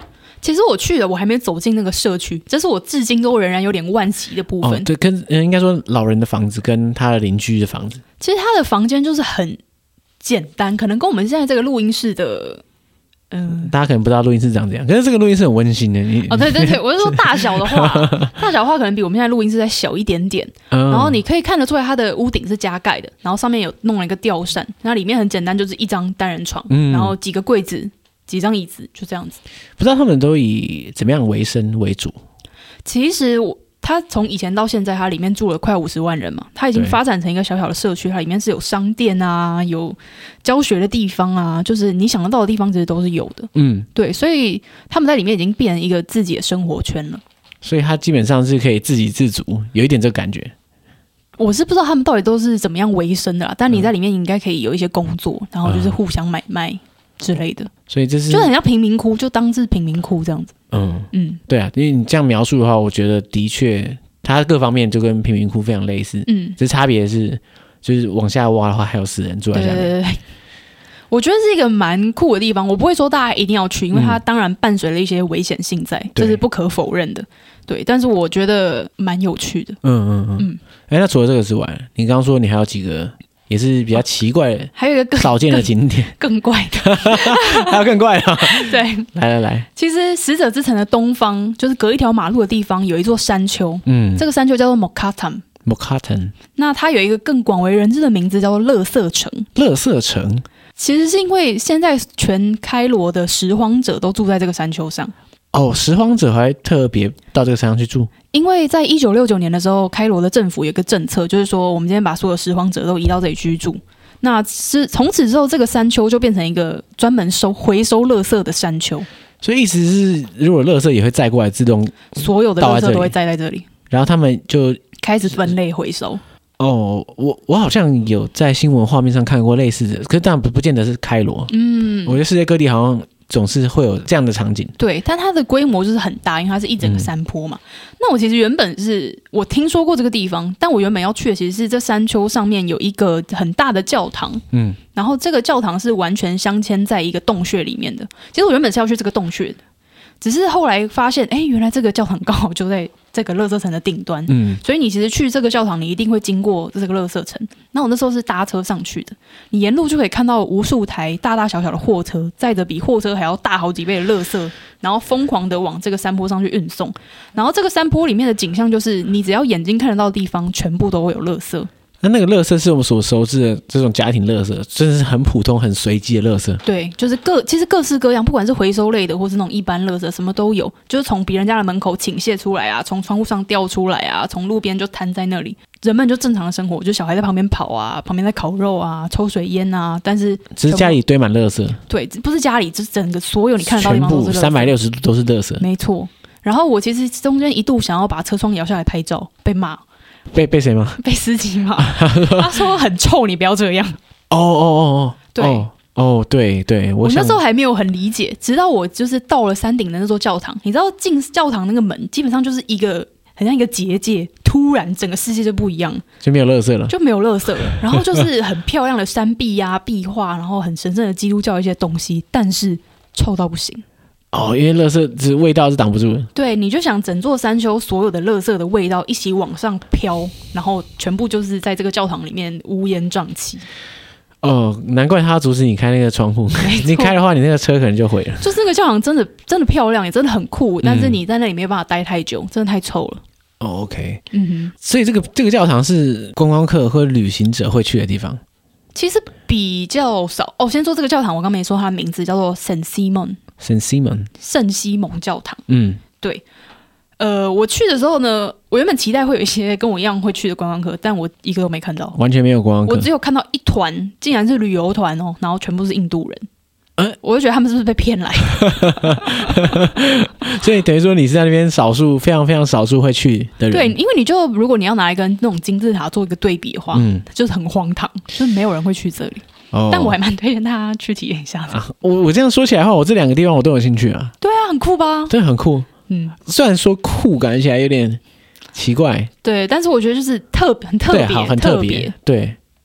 其实我去了，我还没走进那个社区，这是我至今都仍然有点惋惜的部分。 哦，对，跟应该说老人的房子跟他的邻居的房子， 其实他的房间就是很简单，可能跟我们现在这个录音室的。嗯， 大家可能不知道录音室长怎样，可是这个录音室很温馨的。你哦，对对对，我是说大小的话，大小的话可能比我们现在录音室再小一点点。嗯、然后你可以看得出来，它的屋顶是加盖的，然后上面有弄了一个吊扇，那里面很简单，就是一张单人床，嗯、然后几个柜子、几张椅子，就这样子。 不知道他们都以怎么样为生为主？ 其实我。它从以前到现在，它里面住了快五十万人嘛，它已经发展成一个小小的社区，它里面是有商店啊，有教学的地方啊，就是你想得到的地方其实都是有的。嗯，对，所以他们在里面已经变成一个自己的生活圈了。 所以它基本上是可以自给自足，有一点这个感觉。 我是不知道他们到底都是怎么样为生的啦，但你在里面应该可以有一些工作，然后就是互相买卖之类的。 所以这是就很像贫民窟，就当是贫民窟这样子。嗯嗯，对啊，因为你这样描述的话，我觉得的确，它各方面就跟贫民窟非常类似。嗯，只是差别是，就是往下挖的话，还有死人住在下面。对对对， 我觉得是一个蛮酷的地方。我不会说大家一定要去，因为它当然伴随了一些危险性在，嗯、这是不可否认的。对，但是我觉得蛮有趣的。 嗯嗯嗯嗯。哎、欸，那除了这个之外，你刚刚说你还有几个？也是比较奇怪的， 还有一个更少见的景点， 更, 更怪的， 还有更怪的。 对， 来来来， 其实死者之城的东方，就是隔一条马路的地方，有一座山丘。嗯，这个山丘叫做 Mokattam。Mokattam， 那它有一个更广为人知的名字，叫做垃圾城。 垃圾城， 其实是因为现在全开罗的拾荒者都住在这个山丘上。 哦，拾荒者还特别到这个山上去住， 因为在一九六九年的时候，开罗的政府有一个政策，就是说我们今天把所有拾荒者都移到这里居住。那是从此之后，这个山丘就变成一个专门收回收垃圾的山丘。 所以意思是，如果垃圾也会载过来，自动所有的垃圾都会载在这里， 然后他们就开始分类回收。 哦，我我好像有在新闻画面上看过类似的，可是当然不不见得是开罗。嗯，我觉得世界各地好像总是会有这样的场景。对， 但它的规模就是很大，因为它是一整个山坡嘛。嗯、那我其实原本是我听说过这个地方，但我原本要去的其实是这山丘上面有一个很大的教堂。嗯，然后这个教堂是完全镶嵌在一个洞穴里面的。其实我原本是要去这个洞穴的，只是后来发现，哎，原来这个教堂刚好就在这个垃圾城的顶端。嗯，所以你其实去这个教堂，你一定会经过这个垃圾城。那我那时候是搭车上去的，你沿路就可以看到无数台大大小小的货车，载着比货车还要大好几倍的垃圾，然后疯狂的往这个山坡上去运送。然后这个山坡里面的景象就是，你只要眼睛看得到的地方，全部都会有垃圾。 那那个垃圾是我们所熟知的这种家庭垃圾，真的是很普通、很随机的垃圾。 对，就是各其实各式各样，不管是回收类的，或是那种一般垃圾，什么都有。就是从别人家的门口倾泻出来啊，从窗户上掉出来啊，从路边就摊在那里，人们就正常的生活，就小孩在旁边跑啊，旁边在烤肉啊，抽水烟啊，但是只是家里堆满垃圾。 对，不是家里，就是整个所有你看得到的地方都是垃圾， 全部三百六十度都是垃圾。 没错。然后我其实中间一度想要把车窗摇下来拍照，被骂。 被被谁骂？ 被司机骂。他说很臭，你不要这样。 哦哦哦哦， 对哦哦对对，我, 我那时候还没有很理解，直到我就是到了山顶的那座教堂，你知道进教堂那个门基本上就是一个很像一个结界，突然整个世界就不一样， 就没有垃圾了， 就没有垃圾了。然后就是很漂亮的山壁啊、壁画，然后很神圣的基督教一些东西，但是臭到不行。 哦，因为垃圾只味道是挡不住的。 对，你就想整座山丘所有的垃圾的味道一起往上飘，然后全部就是在这个教堂里面乌烟瘴气。 哦，难怪他要阻止你开那个窗户，你开的话，你那个车可能就毁了。 就是那个教堂真的真的漂亮，也真的很酷，但是你在那里没有办法待太久，真的太臭了。 哦 ，OK， 嗯哼，所以这个这个教堂是观光客或旅行者会去的地方。 其实比较少哦。先说这个教堂，我刚没说它的名字，叫做 Saint Simon。Saint Simon， 圣西蒙教堂。嗯，对。呃，我去的时候呢，我原本期待会有一些跟我一样会去的观光客，但我一个都没看到， 完全没有观光客。 我只有看到一团，竟然是旅游团哦，然后全部是印度人。嗯，我就觉得他们是不是被骗来的？ 所以等于说你是在那边少数非常非常少数会去的人。 对，因为你就如果你要拿来跟那种金字塔做一个对比的话，嗯，就是很荒唐，就是没有人会去这里。哦，但我还蛮推荐大家去体验一下的。啊、 我我这样说起来的话，我这两个地方我都有兴趣啊。 对啊，很酷吧？ 对，很酷。嗯，虽然说酷感觉起来有点奇怪， 对，但是我觉得就是特很特别， 很特别。对，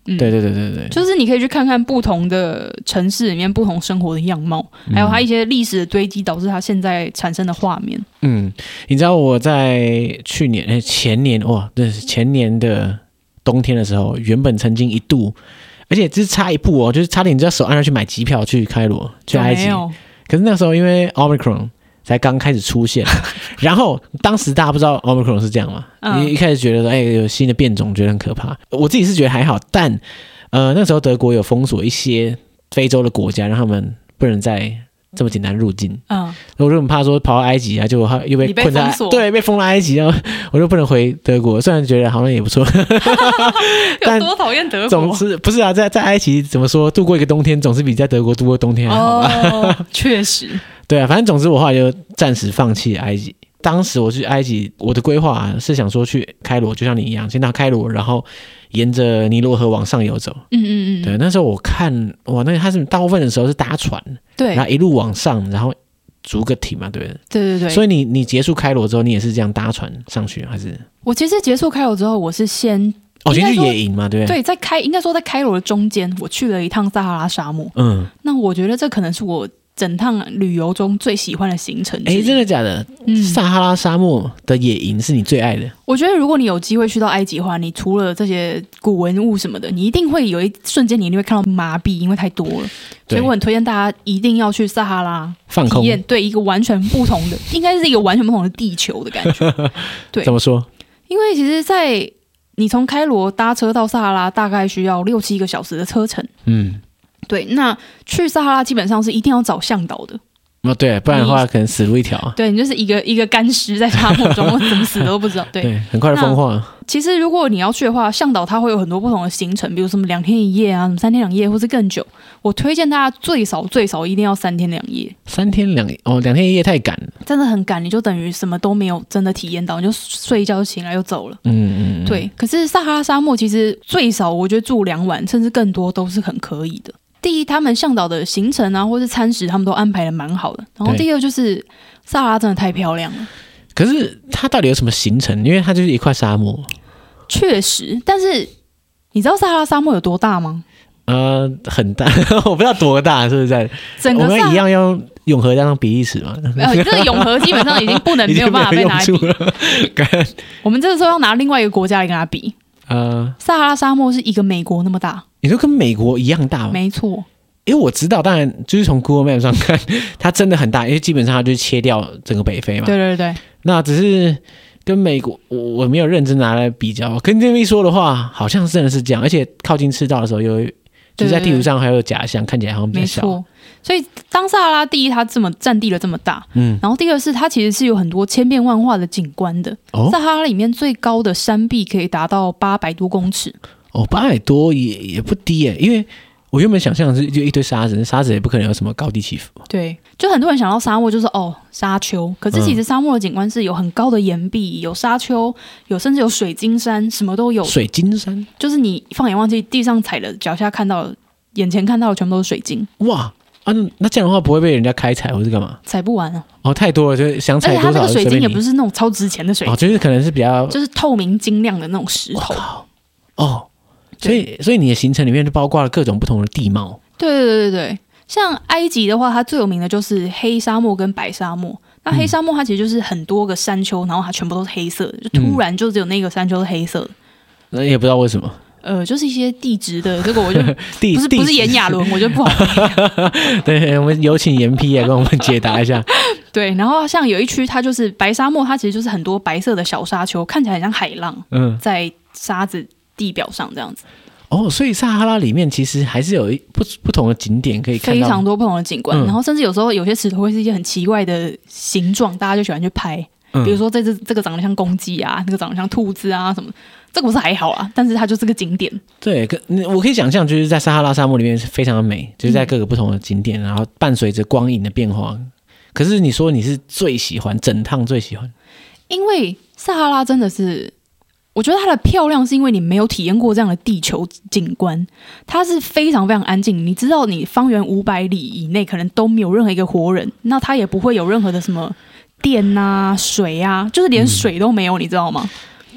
嗯， 对对对对对， 就是你可以去看看不同的城市里面不同生活的样貌，嗯、还有它一些历史的堆积导致它现在产生的画面。 嗯，你知道我在去年、欸、前年哇，对，前年的冬天的时候，原本曾经一度，而且只是差一步哦，就是差点你知道手按下去买机票去开罗去埃及，可是那时候因为 Omicron 才刚开始出现，然后当时大家不知道 Omicron 是这样嘛，嗯、一开始觉得哎、欸、有新的变种，觉得很可怕。我自己是觉得还好，但呃那时候德国有封锁一些非洲的国家，让他们不能再这么简单入境。嗯，我就很怕说跑到埃及啊，就又被困在对被封了埃及，然后我就不能回德国。虽然觉得好像也不错， 有多讨厌德国？ 总是不是啊？在在埃及怎么说度过一个冬天，总是比在德国度过冬天还好吧？ 哦，确实。 对啊，反正总之我后来就暂时放弃埃及。当时我去埃及，我的规划、啊、是想说去开罗，就像你一样，先到开罗，然后沿着尼罗河往上游走。嗯嗯嗯。对，那时候我看哇，那它是大部分的时候是搭船，对，然后一路往上，然后逐个停嘛，对不对？ 对对对。 所以你你结束开罗之后，你也是这样搭船上去，还是？ 我其实结束开罗之后，我是先哦，先去野营嘛，对不对？ 对，在开应该说在开罗的中间，我去了一趟撒哈拉沙漠。嗯，那我觉得这可能是我整趟旅游中最喜欢的行程。 哎，真的假的？嗯，撒哈拉沙漠的野营是你最爱的？ 我觉得如果你有机会去到埃及的话，你除了这些古文物什么的，你一定会有一瞬间，你一定会看到麻痹，因为太多了。所以我很推荐大家一定要去撒哈拉放空，体验对一个完全不同的，应该是一个完全不同的地球的感觉。对， 怎么说？ 因为其实，在你从开罗搭车到撒哈拉，大概需要六七个小时的车程。嗯。对，那去撒哈拉基本上是一定要找向导的。 哦，对，不然的话可能死路一条。 对，你就是一个一个干尸在沙漠中，怎么死都不知道。对， 对，很快的风化。 其实如果你要去的话，向导他会有很多不同的行程，比如什么两天一夜啊，什么三天两夜，或是更久。我推荐大家最少最少一定要三天两夜。 三天两夜哦，两天一夜太赶了， 真的很赶，你就等于什么都没有真的体验到，你就睡一觉就醒来又走了。嗯嗯，对。可是撒哈拉沙漠其实最少我觉得住两晚，甚至更多都是很可以的。第一，他们向导的行程啊，或是餐食，他们都安排的蛮好的。然后第二就是撒哈拉真的太漂亮了。 可是它到底有什么行程？因为它就是一块沙漠。 确实，但是你知道撒哈拉沙漠有多大吗？ 呃，很大，我不知道多大，是不是在？ 整个我们一样要用永和当比例尺嘛？ 呃，这个永和基本上已经不能没有办法被拿来比了。我们这个时候要拿另外一个国家来跟它比。呃，撒哈拉沙漠是一个美国那么大。 你说跟美国一样大吗？ 没错， 因为我知道，当然就是从 Google Map 上看，它真的很大，因为基本上它就是切掉整个北非嘛。 对对对， 那只是跟美国，我我没有认真拿来比较。跟这么一说的话，好像真的是这样，而且靠近赤道的时候有，就是在地图上还有假象，看起来好像比较小。 没错，所以当撒哈拉第一，它这么占地了这么大，嗯，然后第二是它其实是有很多千变万化的景观的。哦，撒哈拉里面最高的山壁可以达到八百多公尺。 哦，八百多也也不低耶，因为我原本想象的是就一堆沙子，沙子也不可能有什么高低起伏。 对，就很多人想到沙漠就是哦沙丘，可是其实沙漠的景观是有很高的岩壁，有沙丘，有甚至有水晶山，什么都有。 水晶山就是你放眼望去，地上踩的、脚下看到的、眼前看到的，全部都是水晶。 哇！啊，那这样的话不会被人家开采或是干嘛？ 采不完啊！ 哦，太多了，就想采多少。 而且它那个水晶也不是那种超值钱的水晶， 哦，就是可能是比较就是透明晶亮的那种石头。 哦。所以，所以你的行程里面就包括了各种不同的地貌。 对对对对对，像埃及的话，它最有名的就是黑沙漠跟白沙漠。那黑沙漠它其实就是很多个山丘，然后它全部都是黑色的，就突然就只有那个山丘是黑色的。那、 嗯、也不知道为什么。 呃，就是一些地质的，这个我就不是不是炎亚纶，我就不好。 对，我们有请严 P 来跟我们解答一下。 对，然后像有一区，它就是白沙漠，它其实就是很多白色的小沙丘，看起来很像海浪，嗯，在沙子地表上这样子。 哦，所以撒哈拉里面其实还是有不不同的景点可以看到， 非常多不同的景观、嗯、然后甚至有时候有些石头会是一些很奇怪的形状，大家就喜欢去拍、嗯、比如说这这这个长得像公鸡啊，那个长得像兔子啊什么，这个不是还好啊，但是它就是个景点。 对，我可以想象就是在撒哈拉沙漠里面是非常的美，就是在各个不同的景点、嗯、然后伴随着光影的变化。可是你说你是最喜欢整趟最喜欢， 因为撒哈拉真的是我觉得它的漂亮是因为你没有体验过这样的地球景观，它是非常非常安静，你知道你方圆五百里以内可能都没有任何一个活人，那它也不会有任何的什么电啊水啊，就是连水都没有、嗯、你知道吗？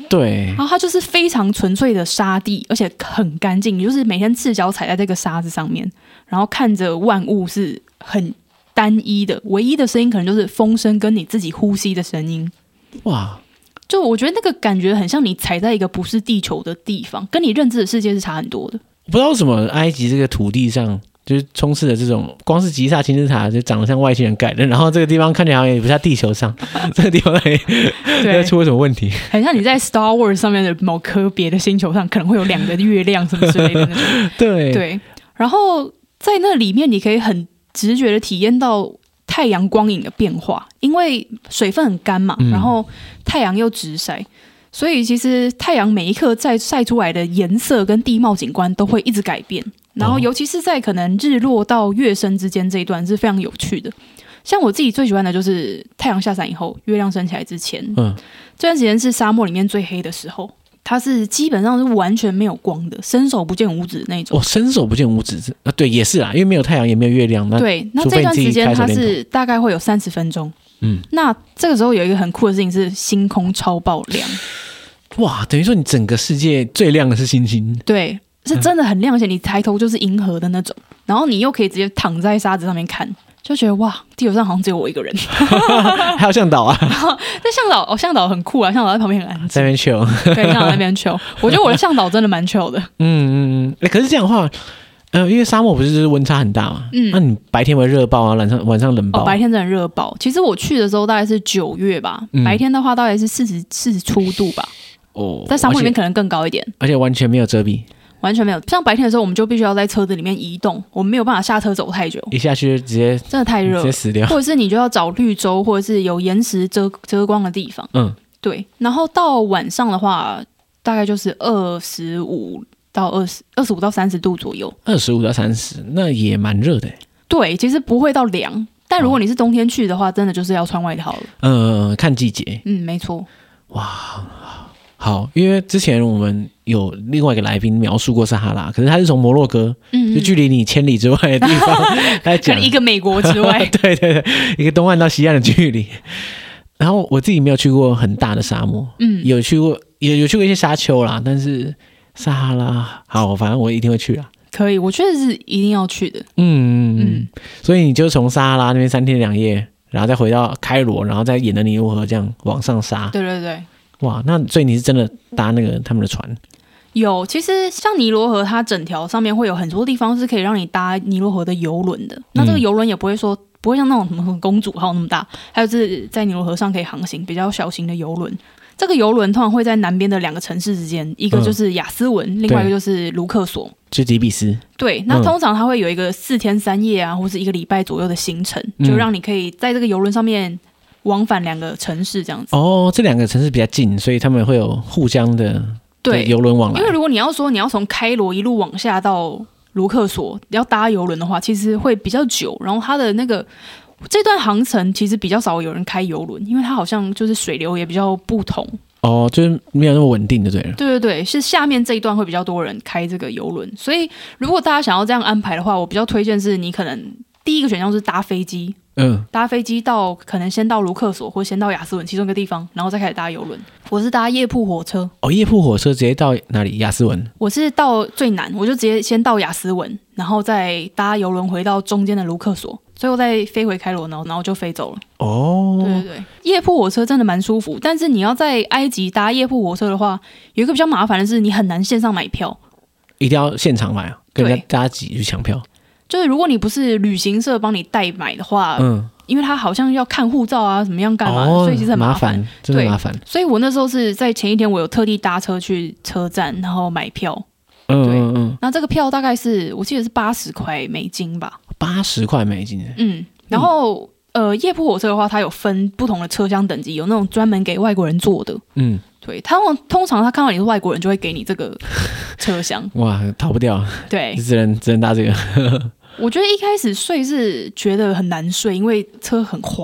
对， 然后它就是非常纯粹的沙地，而且很干净，你就是每天赤脚踩在这个沙子上面，然后看着万物是很单一的，唯一的声音可能就是风声跟你自己呼吸的声音。 哇， 就我觉得那个感觉很像你踩在一个不是地球的地方，跟你认知的世界是差很多的。 我不知道为什么埃及这个土地上就是充斥着这种，光是吉萨金字塔就长得像外星人盖的，然后这个地方看起来好像也不像地球上，这个地方也出了什么问题？ 很像你在 Star Wars 上面的某颗别的星球上可能会有两个月亮什么之类的那种。 对对，然后在那里面你可以很直觉的体验到太阳光影的变化，因为水分很干嘛，然后太阳又直晒。所以其实太阳每一刻在晒出来的颜色跟地貌景观都会一直改变，然后尤其是在可能日落到月升之间这一段是非常有趣的。像我自己最喜欢的就是太阳下山以后月亮升起来之前，嗯，这段时间是沙漠里面最黑的时候，它是基本上是完全没有光的，伸手不见五指的那种。 哦，伸手不见五指啊，对，也是啦，因为没有太阳也没有月亮。那对，那这段时间它是大概会有三十分钟。嗯，那这个时候有一个很酷的事情是星空超爆亮。 哇，等于说你整个世界最亮的是星星。 对，是真的很亮，而且你抬头就是银河的那种，然后你又可以直接躺在沙子上面看，就觉得哇，地球上好像只有我一个人。 还有向导啊， 这向导哦，向导很酷啊，向导在旁边很安静， 在那边 chill， 对，向导在那边 chill。我觉得我的向导真的蛮 chill 的。 嗯嗯嗯，可是这样的话。呃，因为沙漠不是就是温差很大嘛，嗯，那你白天会热爆啊，晚上晚上冷爆、啊？ 哦，白天真的热爆。其实我去的时候大概是九月吧，嗯、白天的话大概是四十四十出度吧。哦，在沙漠里面可能更高一点， 而且完全没有遮蔽， 完全没有。像白天的时候，我们就必须要在车子里面移动，我们没有办法下车走太久， 一下去就直接真的太热， 直接死掉。 或者是你就要找绿洲，或者是有岩石遮遮光的地方。嗯，对。然后到晚上的话，大概就是二十五。到二十二十五到三十度左右， 二十五到三十，那也蛮热的。 对，其实不会到凉，但如果你是冬天去的话，真的就是要穿外套了。 嗯、呃，看季节。 嗯，没错。 哇，好，因为之前我们有另外一个来宾描述过撒哈拉，可是他是从摩洛哥，嗯嗯就距离你千里之外的地方来讲， 一个美国之外， 对对对，一个东岸到西岸的距离。然后我自己没有去过很大的沙漠，嗯，有去过，有有去过一些沙丘啦，但是。撒哈拉，好，反正我一定会去啊。 可以，我觉得是一定要去的。 嗯嗯，所以你就从撒哈拉那边三天两夜，然后再回到开罗，然后再沿着尼罗河这样往上杀。 对对对， 哇，那所以你是真的搭那个他们的船？ 有，其实像尼罗河，它整条上面会有很多地方是可以让你搭尼罗河的游轮的。那这个游轮也不会说不会像那种什么公主号那么大，还有就是在尼罗河上可以航行比较小型的游轮。这个游轮通常会在南边的两个城市之间，一个就是亚斯文，嗯、另外一个就是卢克索， 就底比斯。 对，那通常它会有一个四天三夜啊，或是一个礼拜左右的行程，嗯、就让你可以在这个游轮上面往返两个城市这样子。 哦，这两个城市比较近，所以他们会有互相的对游轮往来。 因为如果你要说你要从开罗一路往下到卢克索，要搭游轮的话，其实会比较久，然后它的那个。这段航程其实比较少有人开游轮，因为它好像就是水流也比较不同哦，就是没有那么稳定的，对了。 对对对，是下面这一段会比较多人开这个游轮，所以如果大家想要这样安排的话，我比较推荐是你可能第一个选项是搭飞机，嗯，搭飞机到可能先到卢克索或先到亚斯文其中一个地方，然后再开始搭游轮。我是搭夜铺火车。 哦，夜铺火车直接到哪里？亚斯文。 我是到最南，我就直接先到亚斯文，然后再搭游轮回到中间的卢克索。最后再飞回开罗，然后然后就飞走了。哦，对对对，夜铺火车真的蛮舒服，但是你要在埃及搭夜铺火车的话，有一个比较麻烦的是，你很难线上买票， 一定要现场买啊，跟人家大家挤去抢票。 就是如果你不是旅行社帮你代买的话，嗯，因为他好像要看护照啊，怎么样干嘛的，哦、所以其实很麻烦， 真的麻烦。 所以我那时候是在前一天，我有特地搭车去车站，然后买票。嗯对，嗯嗯，那这个票大概是我记得是八十块美金吧。 八十块美金， 嗯，然后、嗯、呃，夜铺火车的话，它有分不同的车厢等级，有那种专门给外国人坐的，嗯，对，他们通常他看到你是外国人，就会给你这个车厢， 哇，逃不掉， 对， 只能只能搭这个。 我觉得一开始睡是觉得很难睡，因为车很晃，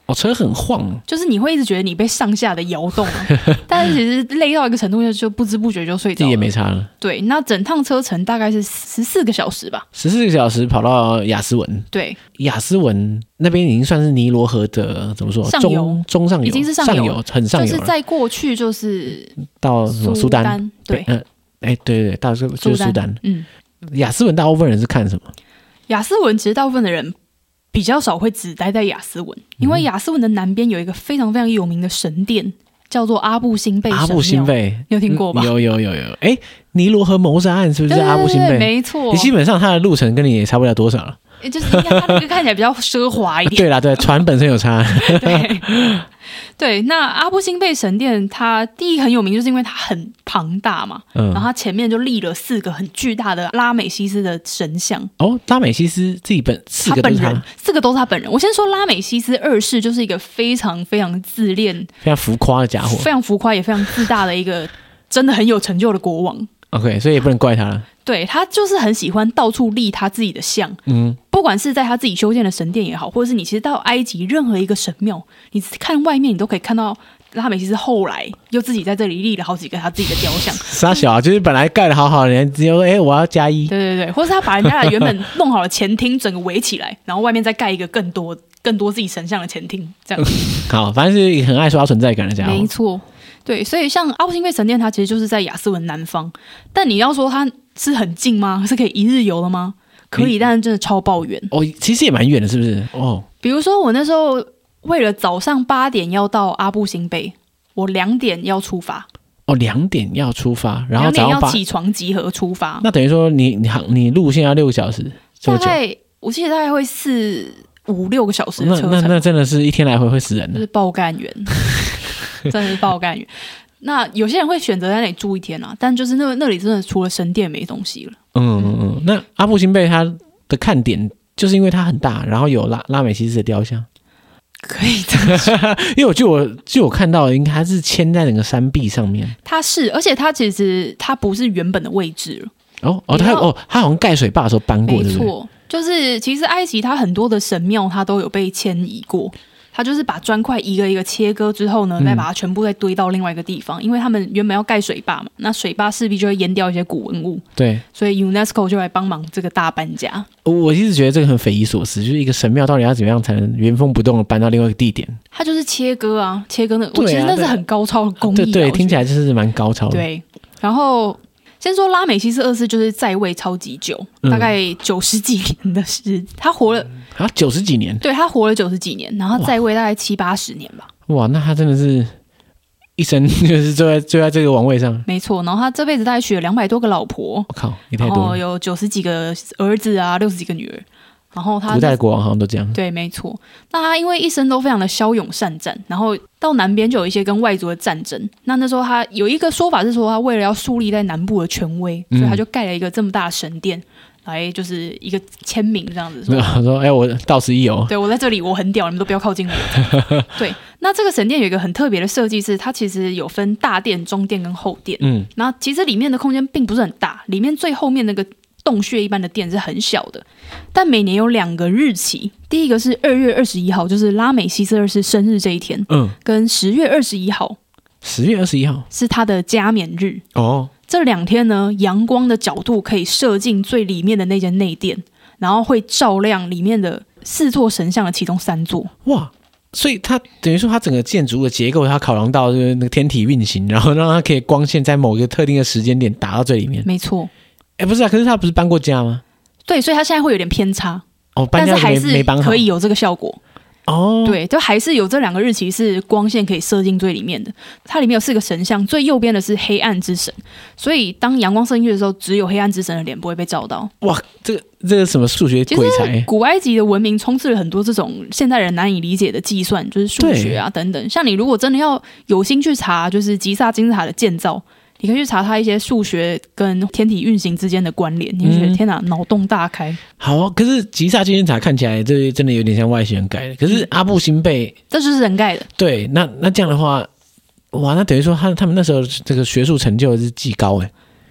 哦，车很晃， 就是你会一直觉得你被上下的摇动、啊，但是其实累到一个程度，就不知不觉就睡着了， 也没差了。 对，那整趟车程大概是十四个小时吧， 十四个小时跑到亚斯文。 对， 亚斯文那边已经算是尼罗河的怎么说上游中中上游， 已经是上游， 游很上游了， 就是再过去就是到什么苏丹， 对， 嗯，哎、欸，对对对，到就是就是苏丹。 嗯， 亚斯文大部分人是看什么？ 亚斯文其实大部分的人比较少会只待在亚斯文，因为亚斯文的南边有一个非常非常有名的神殿，叫做阿布辛贝神庙。 阿布辛贝， 你有听过吧？ 嗯、有有有有。哎，尼罗河谋杀案是不是在阿布辛贝？ 没错。 你基本上它的路程跟你也差不了多少了。 就是应该它那个看起来比较奢华一点。 对啦，对，船本身有差。 对。对，那阿布辛贝神殿，它第一很有名，就是因为它很庞大嘛，嗯，然后它前面就立了四个很巨大的拉美西斯的神像。 哦，拉美西斯自己本四个都是 他, 他本人，四个都是他本人。我先说拉美西斯二世，就是一个非常非常自恋、 非常浮夸的家伙， 非常浮夸也非常自大的一个真的很有成就的国王。 OK， 所以也不能怪他了。 对，他就是很喜欢到处立他自己的像，嗯，不管是在他自己修建的神殿也好，或者是你其实到埃及任何一个神庙，你看外面你都可以看到拉美西斯后来又自己在这里立了好几个他自己的雕像。 傻小啊，就是本来盖的好好的，人只有哎我要加一， 对对对，或是他把人家的原本弄好的前厅整个围起来，然后外面再盖一个更多更多自己神像的前厅，这样。 好，反正是很爱刷存在感的家伙。 没错。对，所以像阿布辛贝神殿，它其实就是在亚斯文南方。但你要说它是很近吗？是可以一日游的吗？可以，但是真的超爆远。 哦，其实也蛮远的，是不是？哦， 比如说我那时候为了早上八点要到阿布辛贝，我两点要出发。 哦，两点要出发，然后两点要起床集合出发。 那等于说你你你路线要六个小时， 大概我记得大概会四五六个小时的车程。 那那那真的是一天来回会死人的， 就是爆干远。真的是爆干远。那有些人会选择在那里住一天啊，但就是那那里真的除了神殿没东西了。 嗯嗯嗯。那阿布辛贝它的看点就是因为它很大，然后有拉拉美西斯的雕像。 可以这么说。 因为我就我就我看到应该是嵌在整个山壁上面。 它是，而且它其实它不是原本的位置了。 哦哦，它哦它好像盖水坝的时候搬过， 没错，就是其实埃及它很多的神庙它都有被迁移过。他就是把砖块一个一个切割之后呢，再把它全部再堆到另外一个地方，嗯、因为他们原本要盖水坝嘛，那水坝势必就会淹掉一些古文物， 对， 所以 UNESCO 就来帮忙这个大搬家。 我一直觉得这个很匪夷所思，就是一个神庙到底要怎么样才能原封不动的搬到另外一个地点？它就是切割啊，切割那个， 啊、 我其实那是很高超的工艺、啊， 对对，听起来就是蛮高超的。 对，然后。先说拉美西斯二世就是在位超级久，嗯、大概九十几年的时，他活了啊九十几年， 对他活了九十几年，然后在位大概七八十年吧。 哇，那他真的是一生就是坐在坐在这个王位上。 没错，然后他这辈子大概娶了两百多个老婆， 我靠，也太多了。 然后有九十几个儿子啊，六十几个女儿。然后他古代国王好像都这样。 对，没错。那他因为一生都非常的骁勇善战，然后到南边就有一些跟外族的战争。那那时候他有一个说法是说，他为了要树立在南部的权威，所以他就盖了一个这么大的神殿，来就是一个签名这样子说。 他说：“哎、欸，我到此一游， 对我在这里我很屌，你们都不要靠近我。”对。那这个神殿有一个很特别的设计，是它其实有分大殿、中殿跟后殿。嗯。然后其实里面的空间并不是很大，里面最后面那个洞穴一般的殿是很小的，但每年有两个日期，第一个是二月二十一号，就是拉美西斯二世生日这一天，嗯，跟十月二十一号， 十月二十一号是他的加冕日哦。 这两天呢，阳光的角度可以射进最里面的那间内殿，然后会照亮里面的四座神像的其中三座。 哇！所以它等于说，它整个建筑的结构，它考量到就是那个天体运行，然后让它可以光线在某一个特定的时间点打到最里面。 没错。 哎，不是啊，可是他不是搬过家吗？ 对，所以他现在会有点偏差。 哦，搬家但是还是没搬好可以有这个效果。 哦， 对，就还是有这两个日期是光线可以射进最里面的。它里面有四个神像，最右边的是黑暗之神，所以当阳光射进去的时候，只有黑暗之神的脸不会被照到。 哇，这个这个什么数学鬼才？ 其实古埃及的文明充斥了很多这种现代人难以理解的计算，就是数学啊等等。像你如果真的要有心去查，就是吉萨金字塔的建造。你可以去查它一些数学跟天体运行之间的关联，你会觉得、嗯、天哪，脑洞大开。 好、啊，可是吉萨金字塔看起来这真的有点像外星人盖的，可是阿布辛贝、嗯、 这就是人盖的。 对，那那这样的话，哇，那等于说他他们那时候这个学术成就是极高哎。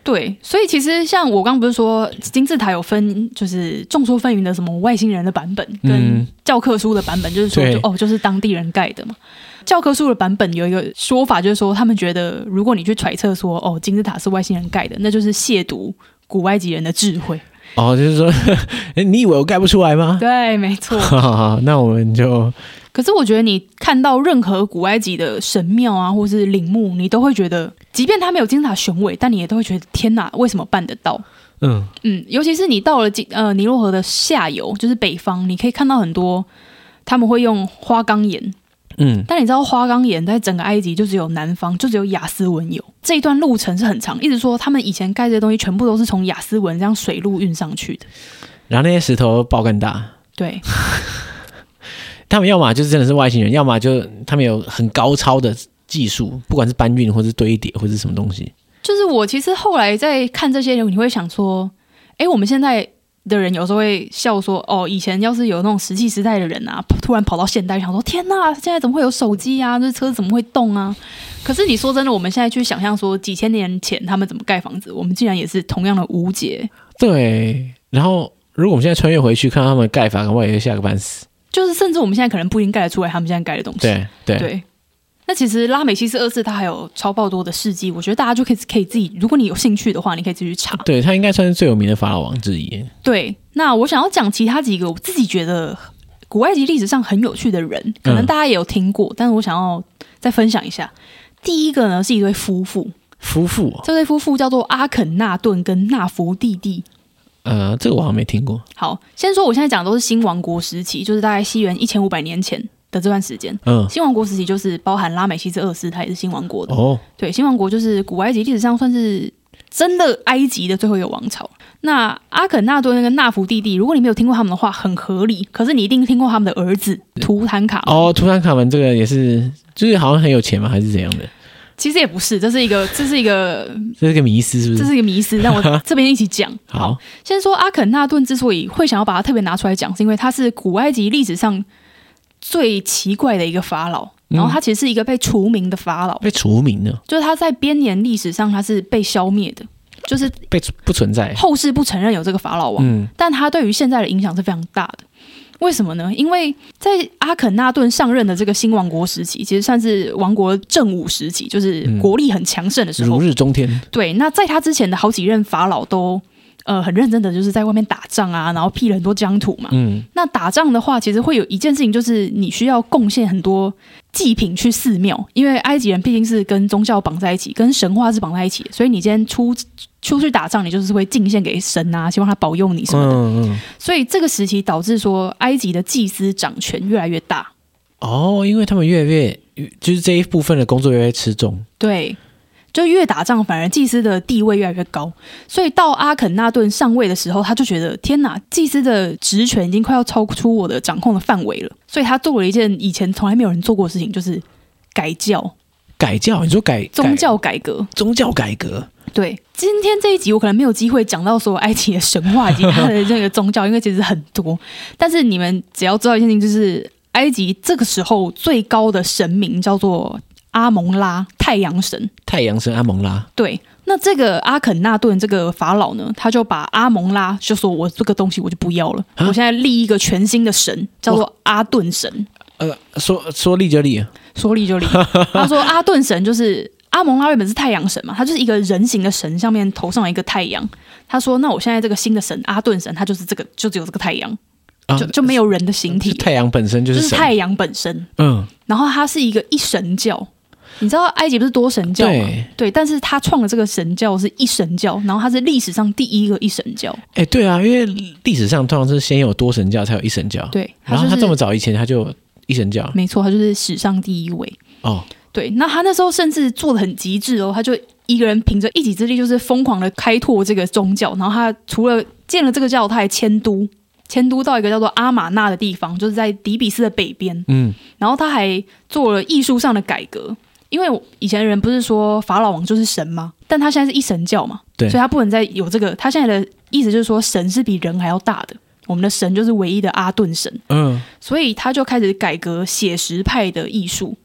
对，所以其实像我刚刚不是说金字塔有分，就是众说纷纭的什么外星人的版本跟教科书的版本，就是说就哦就是当地人盖的嘛。教科书的版本有一个说法，就是说他们觉得如果你去揣测说哦金字塔是外星人盖的，那就是亵渎古埃及人的智慧。 哦，就是说你以为我盖不出来吗？ 对，没错。 好好好，那我们就可是我觉得你看到任何古埃及的神庙啊或是陵墓，你都会觉得即便它没有金字塔雄伟，但你也都会觉得天哪，为什么办得到？嗯嗯，尤其是你到了呃尼罗河的下游，就是北方，你可以看到很多他们会用花岗岩。嗯，但你知道花岗岩在整个埃及就只有南方，就只有亚斯文有。这一段路程是很长，一直说他们以前盖这些东西全部都是从亚斯文这样水路运上去的。 然后那些石头爆更大。 对。 他们要么就是真的是外星人，要么就他们有很高超的技术，不管是搬运或是堆叠或是什么东西。 就是我其实后来在看这些人，你会想说，哎，我们现在的人有时候会笑说，哦，以前要是有那种石器时代的人啊，突然跑到现代，想说天哪，现在怎么会有手机啊？这车子怎么会动啊？可是你说真的，我们现在去想象说几千年前他们怎么盖房子，我们竟然也是同样的无解。 对，然后如果我们现在穿越回去看到他们的盖法，可能也会吓个半死。 就是甚至我们现在可能不一定盖得出来他们现在盖的东西。 对 对, 对。 那其实拉美西斯二世他还有超爆多的事迹，我觉得大家就可以可以自己，如果你有兴趣的话，你可以自己去查。 对，他应该算是最有名的法老王之一。对， 那我想要讲其他几个我自己觉得古埃及历史上很有趣的人，可能大家也有听过，嗯、但是我想要再分享一下。第一个呢是一对夫妇， 夫妇、哦， 这对夫妇叫做阿肯纳顿跟纳福弟弟。 呃，这个我好像没听过。 好，先说我现在讲的都是新王国时期，就是大概西元一千五百年前的这段时间。嗯，新王国时期就是包含拉美西斯二世，他也是新王国的。哦，对，新王国就是古埃及历史上算是真的埃及的最后一个王朝。那阿肯纳顿跟纳福弟弟，如果你没有听过他们的话，很合理。可是你一定听过他们的儿子图坦卡门。 哦，图坦卡门这个也是，就是好像很有钱吗？还是怎样的？ 其实也不是，这是一个，这是一个， 这是一个迷思，是不是？ 这是一个迷思，但我这边一起讲。 好， 先说阿肯纳顿之所以会想要把它特别拿出来讲，是因为他是古埃及历史上最奇怪的一个法老，然后他其实是一个被除名的法老。 被除名呢？ 就是他在编年历史上他是被消灭的，就是被不存在， 后世不承认有这个法老王。嗯，但他对于现在的影响是非常大的。为什么呢？因为在阿肯纳顿上任的这个新王国时期，其实算是王国正武时期，就是国力很强盛的时候， 如日中天。 对，那在他之前的好几任法老都呃很认真的，就是在外面打仗啊，然后辟了很多疆土嘛。嗯，那打仗的话，其实会有一件事情，就是你需要贡献很多祭品去寺庙，因为埃及人毕竟是跟宗教绑在一起，跟神话是绑在一起的，所以你今天出出去打仗，你就是会进献给神啊，希望他保佑你什么的。嗯嗯，所以这个时期导致说埃及的祭司掌权越来越大。 哦，因为他们越来越就是这一部分的工作越来越吃重。 对，就越打仗反而祭司的地位越来越高，所以到阿肯纳顿上位的时候，他就觉得天哪，祭司的职权已经快要超出我的掌控的范围了，所以他做了一件以前从来没有人做过的事情，就是改教。 改教？你说改宗教改革？ 宗教改革。 对，今天这一集我可能没有机会讲到所有埃及的神话以及他的这个宗教，因为其实很多。但是你们只要知道一件事情，就是埃及这个时候最高的神明叫做阿蒙拉，太阳神。 太阳神阿蒙拉。 对，那这个阿肯纳顿这个法老呢，他就把阿蒙拉就说：“我这个东西我就不要了，我现在立一个全新的神，叫做阿顿神。” 呃，说说立就立， 说立就立。他说阿顿神就是阿蒙拉原本是太阳神嘛，他就是一个人形的神，上面头上有一个太阳。他说：“那我现在这个新的神阿顿神，他就是这个，就只有这个太阳，啊、就就没有人的形体。 太阳本身就是神， 就是太阳本身。嗯，然后他是一个一神教。你知道埃及不是多神教吗？对，对，但是他创的这个神教是一神教，然后他是历史上第一个一神教。 哎、欸，对啊，因为历史上通常是先有多神教，才有一神教。 对， 然后他这么早以前他就一神教， 没错，他就是史上第一位。哦。对，那他那时候甚至做得很极致哦，他就一个人凭着一己之力，就是疯狂的开拓这个宗教。然后他除了建了这个教，他还迁都，迁都到一个叫做阿玛纳的地方，就是在底比斯的北边。嗯，然后他还做了艺术上的改革，因为以前的人不是说法老王就是神吗？但他现在是一神教嘛，对，所以他不能再有这个。他现在的意思就是说，神是比人还要大的。我们的神就是唯一的阿顿神。嗯，所以他就开始改革写实派的艺术。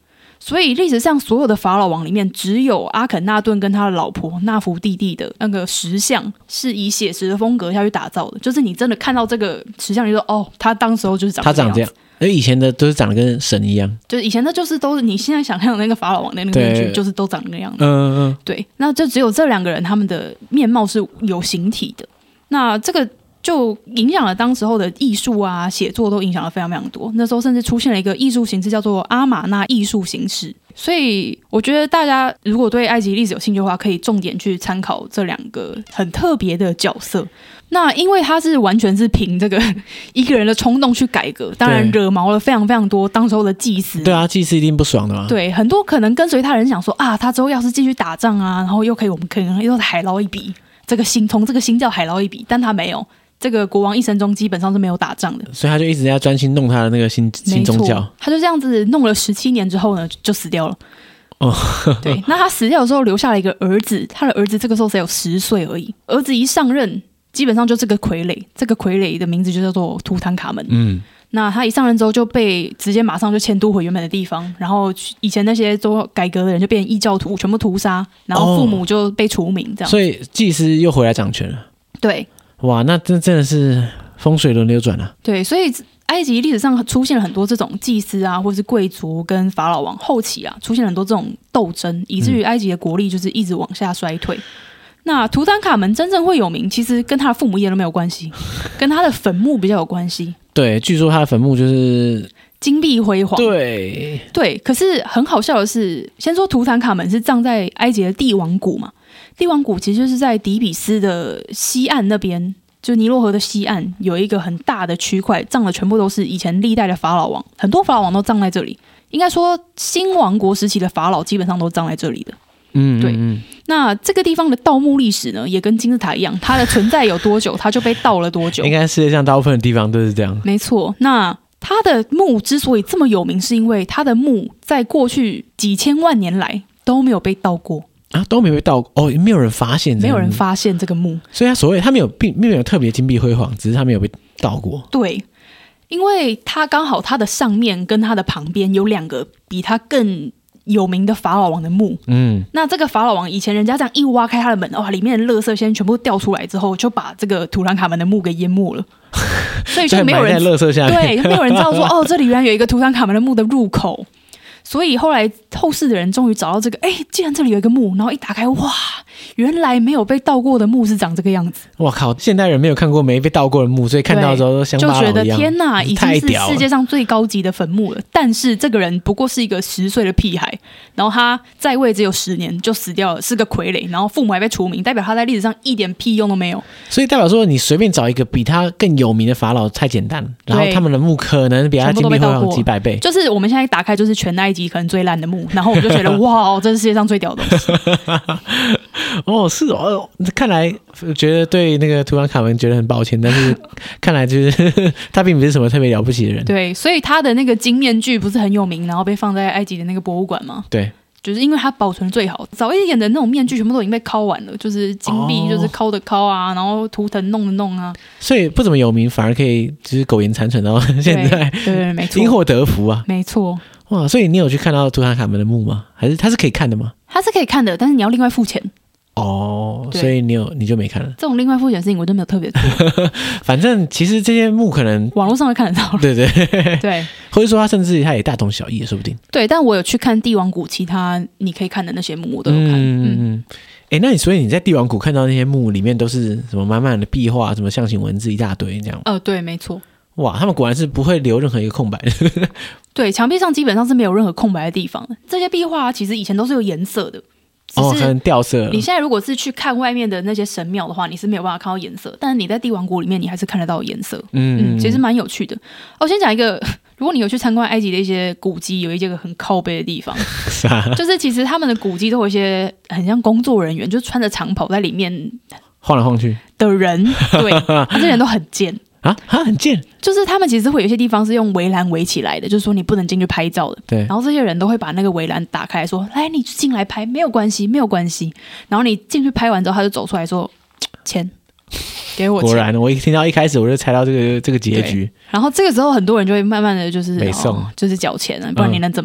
所以历史上所有的法老王里面，只有阿肯纳顿跟他的老婆纳福蒂蒂的那个石像是以写实的风格下去打造的，就是你真的看到这个石像，你就说哦，他当时候就是长这样子，他长这样。 而以前的都是长得跟神一样， 就是以前的就是都是你现在想象的那个法老王的那个面具，就是都长那样的。嗯嗯，对，那就只有这两个人他们的面貌是有形体的，那这个就影响了当时候的艺术啊、写作都影响了非常非常多。那时候甚至出现了一个艺术形式叫做阿玛纳艺术形式。所以我觉得大家如果对埃及历史有兴趣的话，可以重点去参考这两个很特别的角色。那因为他是完全是凭这个一个人的冲动去改革，当然惹毛了非常非常多当时候的祭司。 对啊，祭司一定不爽的嘛。 对，很多可能跟随他的人想说啊，他之后要是继续打仗啊，然后又可以我们可能又海捞一笔，这个新从这个新教海捞一笔，但他没有。这个国王一生中基本上是没有打仗的， 所以他就一直在专心弄他的那个新新宗教。 他就这样子弄了十七年之后呢，就死掉了。哦，对，那他死掉的时候留下了一个儿子，他的儿子这个时候才有十岁而已。儿子一上任，基本上就是个傀儡，这个傀儡的名字就叫做图坦卡门。嗯，那他一上任之后就被直接马上就迁都回原本的地方，然后以前那些做改革的人就变成异教徒，全部屠杀，然后父母就被除名，这样。 所以祭司又回来掌权了。 对。 哇，那这真的是风水轮流转啊！ 对，所以埃及历史上出现了很多这种祭司啊，或是贵族跟法老王，后期啊出现了很多这种斗争，以至于埃及的国力就是一直往下衰退。嗯、那图坦卡门真正会有名，其实跟他的父母一点都没有关系，跟他的坟墓比较有关系。 对，据说他的坟墓就是金碧辉煌。 对对，可是很好笑的是，先说图坦卡门是葬在埃及的帝王谷嘛。帝王谷其实就是在底比斯的西岸那边，就尼罗河的西岸有一个很大的区块，葬的全部都是以前历代的法老王，很多法老王都葬在这里。应该说新王国时期的法老基本上都葬在这里的。嗯，对。那这个地方的盗墓历史呢，也跟金字塔一样，它的存在有多久，它就被盗了多久。 应该世界上大部分的地方都是这样。 没错。那它的墓之所以这么有名，是因为它的墓在过去几千万年来都没有被盗过。 啊，都没有被盗哦，没有人发现， 没有人发现这个墓， 所以他所谓他没有并没有特别金碧辉煌，只是他没有被盗过。 对，因为他刚好他的上面跟他的旁边有两个比他更有名的法老王的墓。嗯，那这个法老王以前人家这样一挖开他的门，哇，里面的垃圾先全部掉出来之后，就把这个图坦卡门的墓给淹没了。所以就没有人在垃圾下面， 对，没有人知道说哦，这里原来有一个图坦卡门的墓的入口。所以后来后世的人终于找到这个，哎，既然这里有一个墓，然后一打开，哇，原来没有被盗过的墓是长这个样子。 哇靠！现代人没有看过没被盗过的墓，所以看到之后都乡巴佬一样， 就觉得天哪，已经是世界上最高级的坟墓了。但是这个人不过是一个十岁的屁孩，然后他在位只有十年就死掉了，是个傀儡，然后父母还被除名，代表他在历史上一点屁用都没有。 所以代表说，你随便找一个比他更有名的法老太简单，然后他们的墓可能比他金碧辉煌几百倍。 就是我们现在打开就是全埃及可能最烂的墓，然后我就觉得哇，这是世界上最屌的东西。 哦，是哦，看来觉得对那个图坦卡门觉得很抱歉，但是看来就是他并不是什么特别了不起的人。 对，所以他的那个金面具不是很有名，然后被放在埃及的那个博物馆吗？ 对。 就是因为它保存最好，早一点的那种面具全部都已经被敲完了，就是金币就是敲的敲啊，然后图腾弄的弄啊， 所以不怎么有名，反而可以就是苟延残喘到现在， 对对，没错， 因祸得福啊， 没错。 哇，所以你有去看到图坦卡门的墓吗？还是它是可以看的吗？ 它是可以看的，但是你要另外付钱。 哦，所以你有你就没看了。 这种另外付钱的事情我都没有特别做。 反正其实这些墓可能网络上会看得到。 对对对， 或者说他甚至他也大同小异也说不定。 对，但我有去看帝王谷，其他你可以看的那些墓我都有看。嗯嗯。哎、欸，那你所以你在帝王谷看到那些墓里面都是什么满满的壁画，什么象形文字一大堆这样？ 呃，对，没错。 哇，他们果然是不会留任何一个空白的。 对，墙壁上基本上是没有任何空白的地方。这些壁画其实以前都是有颜色的。 哦，很掉色了。 你现在如果是去看外面的那些神庙的话，你是没有办法看到颜色，但是你在帝王谷里面，你还是看得到颜色。嗯嗯，其实蛮有趣的。我先讲一个，如果你有去参观埃及的一些古迹，有一些个很靠北的地方，就是其实他们的古迹都有一些很像工作人员，就穿着长袍在里面晃来晃去的人，对，这些人都很贱。 啊，他很贱， 就是他们其实会有些地方是用围栏围起来的，就是说你不能进去拍照的。 对， 然后这些人都会把那个围栏打开，说：“来，你进来拍，没有关系，没有关系。”然后你进去拍完之后，他就走出来说：“钱，给我钱。” 果然，我一听到一开始我就猜到这个这个结局。 然后这个时候，很多人就会慢慢的就是没送、 哦，就是缴钱了，不然你能怎么样？嗯、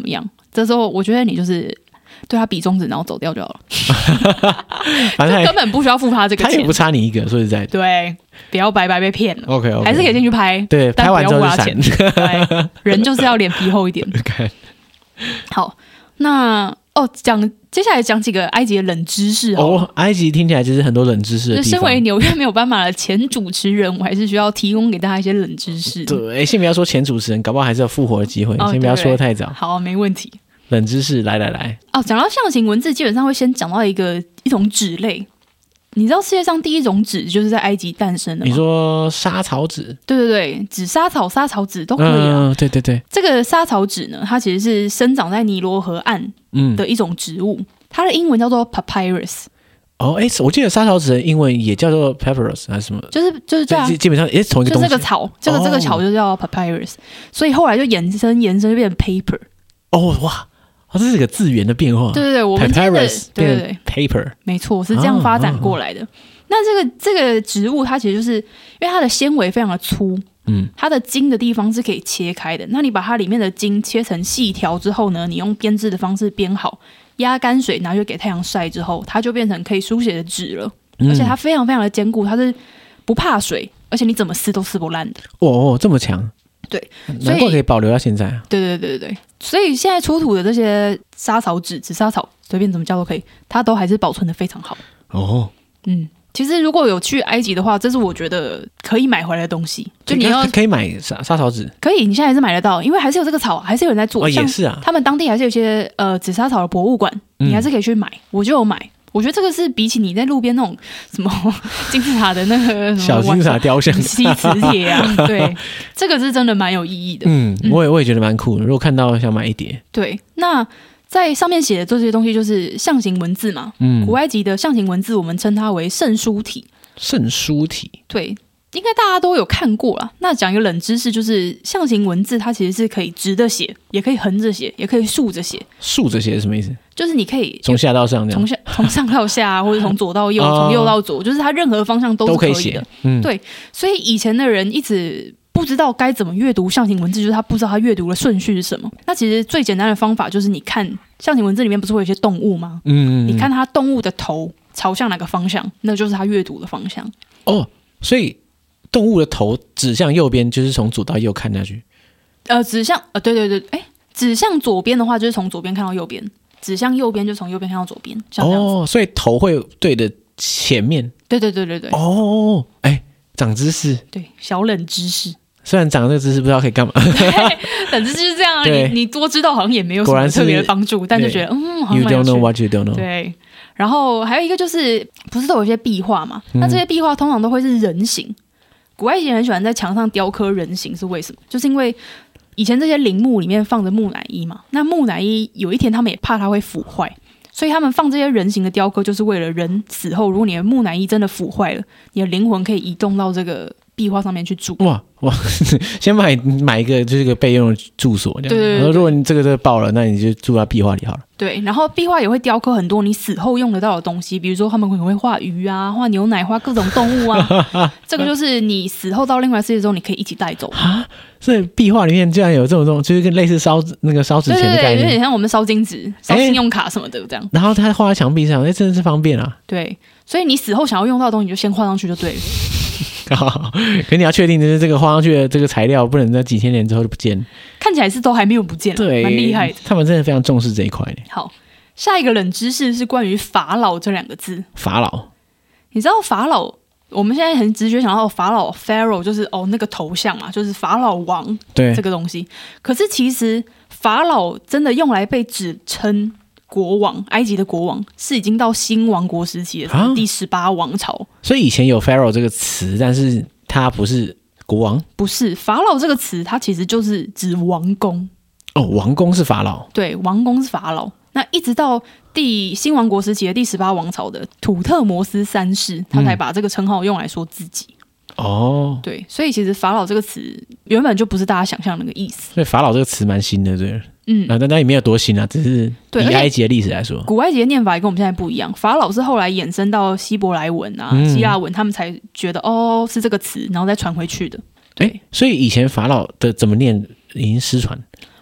这时候我觉得你就是对他比中指，然后走掉就好了。 反正根本不需要付他这个钱， 他也不差你一个，说实在的。 对，不要白白被骗了。 OK OK， 还是可以进去拍， 对，拍完之后就闪。 对，人就是要脸皮厚一点。 Okay. 好，那哦，讲接下来讲几个埃及的冷知识哦。埃及听起来就是很多冷知识的地方。 身为纽约没有办法的前主持人，我还是需要提供给大家一些冷知识。 对，先不要说前主持人，搞不好还是有复活的机会。 哦、 先不要说得太早。 好，没问题。 冷知识，来来来。 哦，讲到象形文字，基本上会先讲到一个一种纸类。你知道世界上第一种纸就是在埃及诞生的吗？ 你说沙草纸？ 对对对，纸沙草、沙草纸都可以啊、 嗯。对对对， 这个沙草纸呢，它其实是生长在尼罗河岸的一种植物，嗯、它的英文叫做 papyrus。 哦，哎，我记得沙草纸的英文也叫做 papyrus 还是什么？ 就是就是这样， 基本上也是同一个东西。 就这个草，这个、 哦、 这个草就叫 papyrus， 所以后来就延伸延伸就变成 paper。 哦哇！哦，这是个字源的变化。 对对对，我们今天的对对对 paper， 没错，是这样发展过来的。哦哦、那这个这个植物，它其实就是因为它的纤维非常的粗，嗯，它的茎的地方是可以切开的。那你把它里面的茎切成细条之后呢，你用编织的方式编好，压干水，拿去给太阳晒之后，它就变成可以书写的纸了。嗯、而且它非常非常的坚固，它是不怕水，而且你怎么撕都撕不烂的。 哦哦，这么强。 对， 难怪可以保留到现在啊！ 对对对对对，所以现在出土的这些沙草纸、纸沙草，随便怎么叫都可以，它都还是保存的非常好。 哦， 嗯，其实如果有去埃及的话，这是我觉得可以买回来的东西。就你要可以买沙沙草纸， 可以，你现在还是买得到，因为还是有这个草，还是有人在做。 哦，也是啊， 他们当地还是有一些呃紫砂草的博物馆，你还是可以去买。嗯、我就有买。我觉得这个是比起你在路边那种什么金字塔的那个什么小金字塔雕像、 吸磁铁啊，对，这个是真的蛮有意义的。 嗯，我也我也觉得蛮酷的。如果看到想买一叠。 对，那在上面写的这些东西就是象形文字嘛。嗯，古埃及的象形文字我们称它为圣书体。 圣书体， 对，应该大家都有看过啦。那讲一个冷知识，就是象形文字它其实是可以直的写，也可以横着写，也可以竖着写。 竖着写是什么意思？ 就是你可以从下到上这样， 从下从上到下，或者从左到右，从、哦、右到左，就是它任何方向都是可以的。都可以写。嗯，对，所以以前的人一直不知道该怎么阅读象形文字，就是他不知道他阅读的顺序是什么。那其实最简单的方法就是你看象形文字里面不是会有一些动物吗？嗯，你看它动物的头朝向哪个方向，那就是它阅读的方向。 哦，所以动物的头指向右边，就是从左到右看下去。 呃，指向呃，对对对，哎，指向左边的话，就是从左边看到右边；指向右边，就从右边看到左边。像这样子。 哦，所以头会对着前面。 对对对对对。 哦，哎，长知识。 对，小冷知识。 虽然长这个知识不知道可以干嘛， 对，冷知识就是这样啊。你你多知道好像也没有什么特别的帮助，但就觉得嗯，好像 You don't know what you don't know。 对。然后还有一个就是，不是都有一些壁画嘛？嗯、那这些壁画通常都会是人形。古埃及人很喜欢在墙上雕刻人形，是为什么？就是因为以前这些陵墓里面放着木乃伊嘛，那木乃伊有一天他们也怕它会腐坏，所以他们放这些人形的雕刻，就是为了人死后，如果你的木乃伊真的腐坏了，你的灵魂可以移动到这个壁画上面去住。 哇哇！先买买一个就是个备用的住所，这样。对对对。然后如果你这个这个爆了，那你就住在壁画里好了。 对，然后壁画也会雕刻很多你死后用得到的东西，比如说他们可能会画鱼啊、画牛奶、画各种动物啊。这个就是你死后到另外世界之后，你可以一起带走啊。 所以壁画里面居然有这种这种，就是跟类似烧那个烧纸钱的概念， 对对对，有点像我们烧金纸、烧信用卡什么的这样。 然后它画在墙壁上，那真的是方便啊。 对，所以你死后想要用到的东西，你就先画上去就对了。 可你要确定的是，这个画上去的这个材料不能在几千年之后就不见， 看起来是都还没有不见，对，蛮厉害的。 他们真的非常重视这一块。 好，下一个冷知识是关于法老这两个字。 法老， 你知道法老？我们现在很直觉想到法老 Pharaoh 就是哦那个头像嘛，就是法老王对这个东西。可是其实法老真的用来被指称国王，埃及的国王是已经到新王国时期的、啊、第十八王朝。 所以以前有 Pharaoh 这个词，但是他不是国王。 不是，法老这个词它其实就是指王公。 哦，王公是法老。 对，王公是法老。那一直到第新王国时期的第十八王朝的土特摩斯三世，他才把这个称号用来说自己。哦，对，所以其实法老这个词原本就不是大家想象的那个意思。 所以法老这个词蛮新的，对。嗯，啊，但那也没有多新啊，只是以埃及的历史来说， 古埃及的念法也跟我们现在不一样。法老是后来衍生到希伯来文啊、嗯、希腊文，他们才觉得哦是这个词，然后再传回去的。 对，所以以前法老的怎么念已经失传。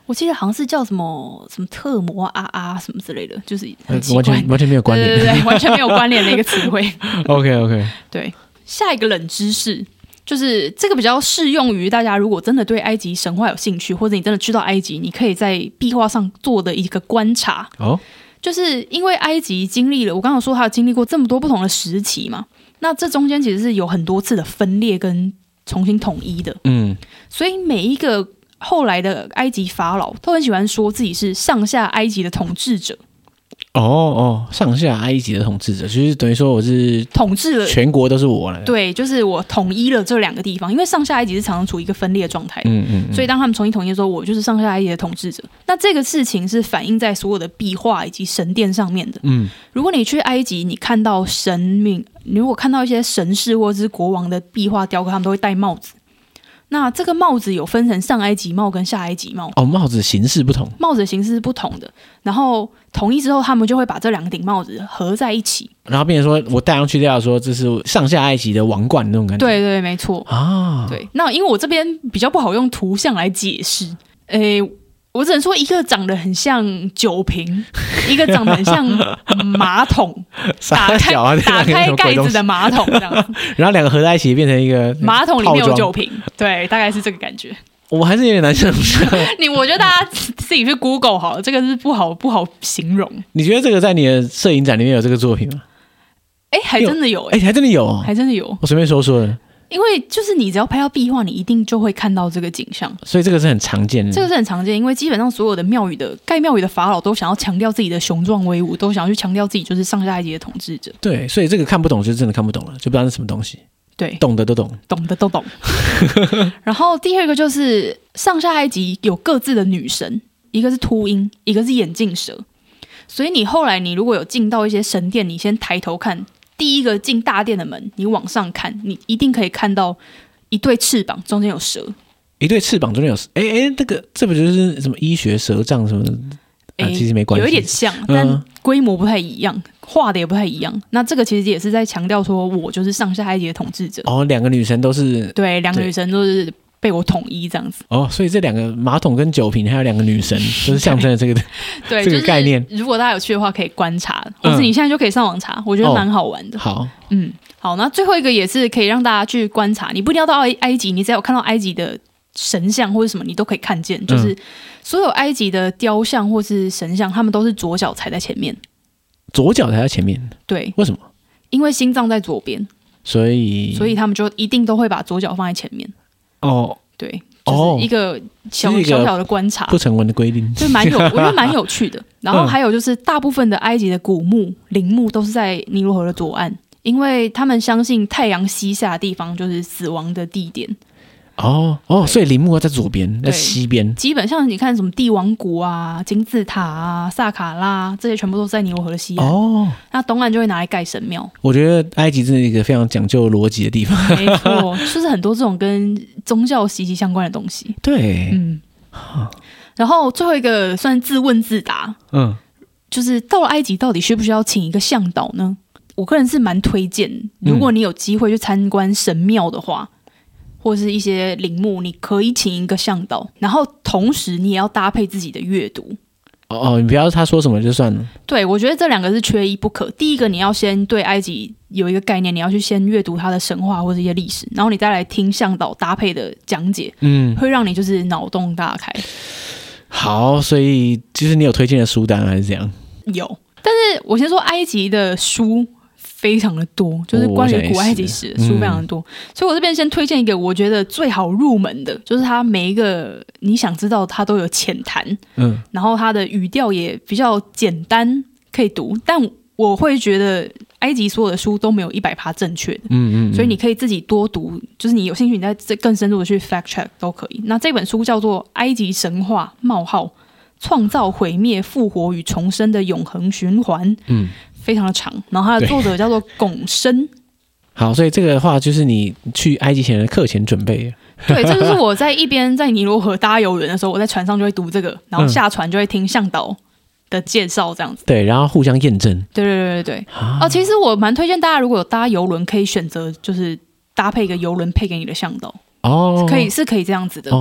我记得好像是叫什么什么特摩阿阿什么之类的，就是很奇怪，完全完全没有关联， 对对对，完全没有关联的一个词汇。 OK OK， 对，下一个冷知识就是这个比较适用于大家，如果真的对埃及神话有兴趣，或者你真的去到埃及，你可以在壁画上做的一个观察。哦，就是因为埃及经历了，我刚刚说它有经历过这么多不同的时期嘛，那这中间其实是有很多次的分裂跟重新统一的。嗯，所以每一个后来的埃及法老都很喜欢说自己是上下埃及的统治者。 哦哦，上下埃及的统治者，就是等于说我是统治了全国都是我了。 对，就是我统一了这两个地方，因为上下埃及是常常处于一个分裂的状态。嗯嗯嗯，所以当他们重新统一的时候，我就是上下埃及的统治者。那这个事情是反映在所有的壁画以及神殿上面的。嗯，如果你去埃及，你看到神明，你如果看到一些神士或者是国王的壁画雕刻，他们都会戴帽子。那这个帽子有分成上埃及帽跟下埃及帽。 哦，帽子形式不同， 帽子的形式是不同的。然后统一之后，他们就会把这两顶帽子合在一起， 然后变成说我戴上去要说这是上下埃及的王冠那种感觉。 对对，没错啊。对，那因为我这边比较不好用图像来解释，诶。我只能说，一个长得很像酒瓶，一个长得很像马桶，打开、啊、打开盖子的马桶这样子， 然后两个合在一起变成一个马桶里面有酒瓶，对，大概是这个感觉。 我还是有点难想象。 你我觉得大家自己去 Google 好了，这个是不好不好形容。 你觉得这个在你的摄影展里面有这个作品吗？ 哎，还真的有哎、 欸，还真的有、哦， 还真的有。 我随便说说的。 因为就是你只要拍到壁画，你一定就会看到这个景象， 所以这个是很常见的。 这个是很常见，因为基本上所有的庙宇的盖庙宇的法老都想要强调自己的雄壮威武，都想要去强调自己就是上下埃及的统治者。 对，所以这个看不懂就真的看不懂了，就不知道是什么东西。 对， 懂的都懂， 懂的都懂。然后第二个就是上下埃及有各自的女神，一个是秃鹰，一个是眼镜蛇。所以你后来你如果有进到一些神殿，你先抬头看。第一个进大殿的门，你往上看，你一定可以看到一对翅膀，中间有蛇。一对翅膀中间有蛇，哎哎，那个这不就是什么医学蛇杖什么的？啊，其实没关系， 有一点像，但规模不太一样，画的也不太一样。那这个其实也是在强调说，我就是上下埃及的统治者。 哦，两个女神都是对，两个女神都是被我统一这样子。 哦，所以这两个马桶跟酒瓶还有两个女神，都是象征了这个对这个概念、 就是。如果大家有去的话，可以观察，或是你现在就可以上网查，嗯、我觉得蛮好玩的。 哦、好， 嗯，好，那最后一个也是可以让大家去观察，你不一定要到埃及，你只要有看到埃及的神像或者什么，你都可以看见，就是所有埃及的雕像或是神像，他们都是左脚踩在前面。 左脚踩在前面？ 对， 为什么？ 因为心脏在左边， 所以所以他们就一定都会把左脚放在前面。 哦， 对。就是一个小、哦、小小的观察， 不成文的规定， 就蛮有，我觉得蛮有趣的。然后还有就是，大部分的埃及的古墓、陵墓都是在尼罗河的左岸，因为他们相信太阳西下的地方就是死亡的地点。 哦哦，所以陵墓在左边，在西边。 基本上你看什么帝王谷啊、金字塔啊、萨卡拉这些，全部都是在尼罗河的西岸。哦，那东岸就会拿来盖神庙。我觉得埃及真是一个非常讲究逻辑的地方。 没错，就是很多这种跟宗教息息相关的东西。 对，嗯。 然后最后一个算自问自答，嗯，就是到了埃及到底需不需要请一个向导呢？我个人是蛮推荐，如果你有机会去参观神庙的话。或是一些陵墓，你可以请一个向导，然后同时你也要搭配自己的阅读。 哦哦，你不要他说什么就算了。 对，我觉得这两个是缺一不可。第一个，你要先对埃及有一个概念，你要去先阅读它的神话或者一些历史，然后你再来听向导搭配的讲解，嗯，会让你就是脑洞大开。 好，所以就是你有推荐的书单还是怎样？ 有，但是我先说埃及的书。非常的多，就是关于古埃及史的书非常的多、哦嗯、所以我这边先推荐一个我觉得最好入门的，就是它每一个你想知道它都有浅谈，嗯，然后它的语调也比较简单可以读，但我会觉得埃及所有的书都没有 百分之百 正确的，嗯 嗯, 嗯，所以你可以自己多读，就是你有興趣你再更深入的去 fact check 都可以。那这本书叫做《埃及神话冒号创造毁灭复活与重生的永恒循环》，嗯，非常的长，然后它的作者叫做龚生。 好，所以这个的话就是你去埃及前的课前准备。 对，这就是我在一边在尼罗河搭游轮的时候，我在船上就会读这个，然后下船就会听向导的介绍这样子。 对，然后互相验证。 对对对对对。啊、哦，其实我蛮推荐大家，如果有搭游轮，可以选择就是搭配一个游轮配给你的向导。哦，可以是可以这样子的。哦。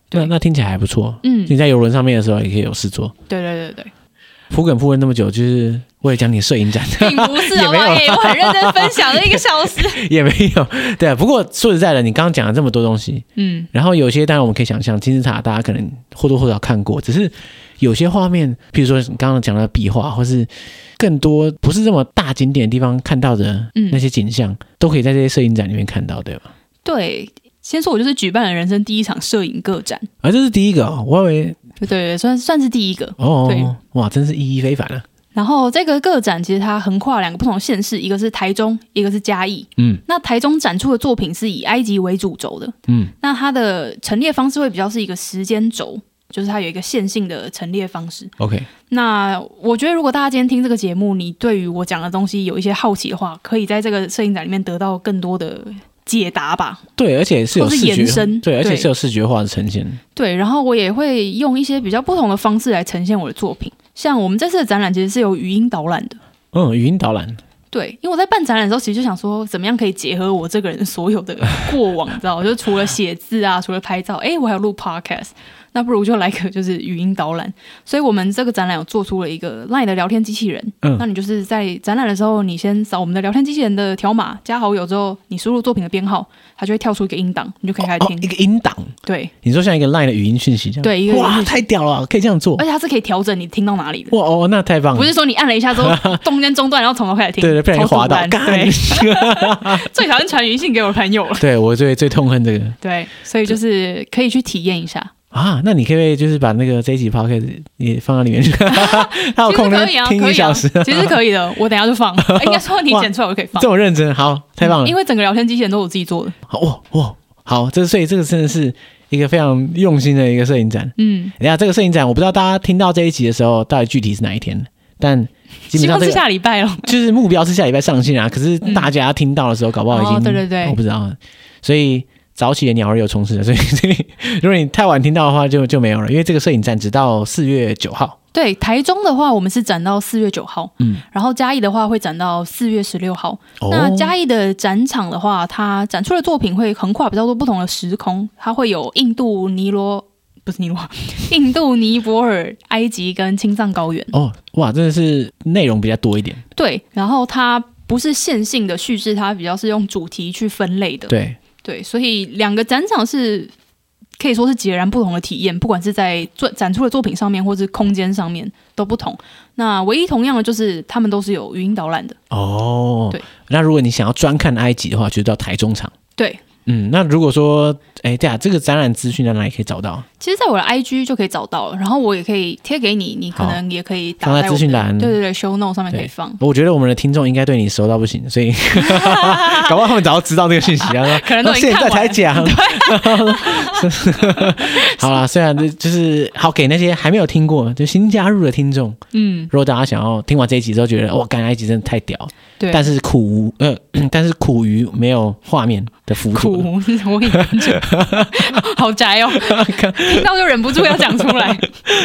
那那听起来还不错。嗯，你在邮轮上面的时候也可以有事做。 对对对对。 铺梗铺了那么久，就是为了讲你摄影展， 并不是好不好？欸、我很认真分享了一个小时， 也没有。对、啊，不过说实在的，你刚刚讲了这么多东西，嗯，然后有些当然我们可以想象，金字塔大家可能或多或少看过，只是有些画面，比如说你刚刚讲的壁画，或是更多不是这么大景点的地方看到的那些景象，嗯、都可以在这些摄影展里面看到，对吧？ 对，先说我就是举办了人生第一场摄影个展， 啊，这是第一个哦，我以为。 对对，算算是第一个哦，对，哇，真是意义非凡啊！ 然后这个个展其实它横跨两个不同的县市，一个是台中，一个是嘉义。嗯，那台中展出的作品是以埃及为主轴的，嗯，那它的陈列方式会比较是一个时间轴，就是它有一个线性的陈列方式。 OK， 那我觉得如果大家今天听这个节目，你对于我讲的东西有一些好奇的话，可以在这个摄影展里面得到更多的解答吧。 对，而且是有视觉， 或是延伸， 对，而且是有视觉化的呈现。 对，然后我也会用一些比较不同的方式来呈现我的作品。像我们这次的展览其实是有语音导览的。 嗯，语音导览。 对，因为我在办展览的时候，其实就想说，怎么样可以结合我这个人所有的过往，你知道，就除了写字啊，除了拍照，哎，我还有录 podcast。那不如就来个就是语音导览，所以我们这个展览有做出了一个 LINE 的聊天机器人。嗯，那你就是在展览的时候，你先扫我们的聊天机器人的条码，加好友之后，你输入作品的编号，它就会跳出一个音档，你就可以开始听。 哦，一个音档。 对， 你说像一个 LINE 的语音讯息这样。 对，一个哇，太屌了，可以这样做。 而且它是可以调整你听到哪里的。 哇哦，那太棒了。 不是说你按了一下之后中间中断，然后从头开始听。 对对，不然就滑到。 对，最讨厌传语信给我朋友了。 对，我最最痛恨这个。 对，所以就是可以去体验一下。 啊，那你可不可以就是把那个这一集 podcast 也放到里面去？他有空呢，听一小时， 其实可以的。我等一下就放，应该说你剪出来我就可以放。 这么认真，好，太棒了。 嗯、因为整个聊天机器人都是我自己做的。 哇哇，好，这所以这个真的是一个非常用心的一个摄影展。嗯，等一下这个摄影展，我不知道大家听到这一集的时候，到底具体是哪一天，但基本上、这个、 希望是下礼拜了。就是目标是下礼拜上线啊，可是大家听到的时候，搞不好已经、 哦、对对对， 我不知道，所以。早起的鸟儿有虫吃的，所以所以如果你太晚听到的话就，就就没有了。因为这个摄影展直到四月九号。 对，台中的话，我们是展到四月九号，嗯，然后嘉义的话会展到四月十六号。哦、那嘉义的展场的话，它展出的作品会横跨比较多不同的时空，它会有印度尼罗。不是尼罗，印度、尼泊尔、埃及跟青藏高原。 哦，哇，真的是内容比较多一点。 对，然后它不是线性的叙事，它比较是用主题去分类的。 对。 对，所以两个展场是可以说是截然不同的体验，不管是在展出的作品上面，或是空间上面都不同。那唯一同样的就是他们都是有语音导览的。 哦，对。那如果你想要专看埃及的话，就到台中场。 对。 嗯，那如果说，哎，对啊，这个展览资讯在哪里可以找到？ 其实，在我的 I G 就可以找到了，然后我也可以贴给你，你可能也可以打放在资讯栏， 对对对 ，show note 上面可以放。 我觉得我们的听众应该对你熟到不行，所以搞不好他们早就知道这个讯息啊， 可能都已经看完了。 现在才讲。好啦，虽然就是好给那些还没有听过就新加入的听众，嗯，如果大家想要听完这一集之后觉得哇，干埃及真的太屌，对，但是苦呃，但是苦于没有画面的辅助。 苦，我也好宅哦，听到就忍不住要讲出来。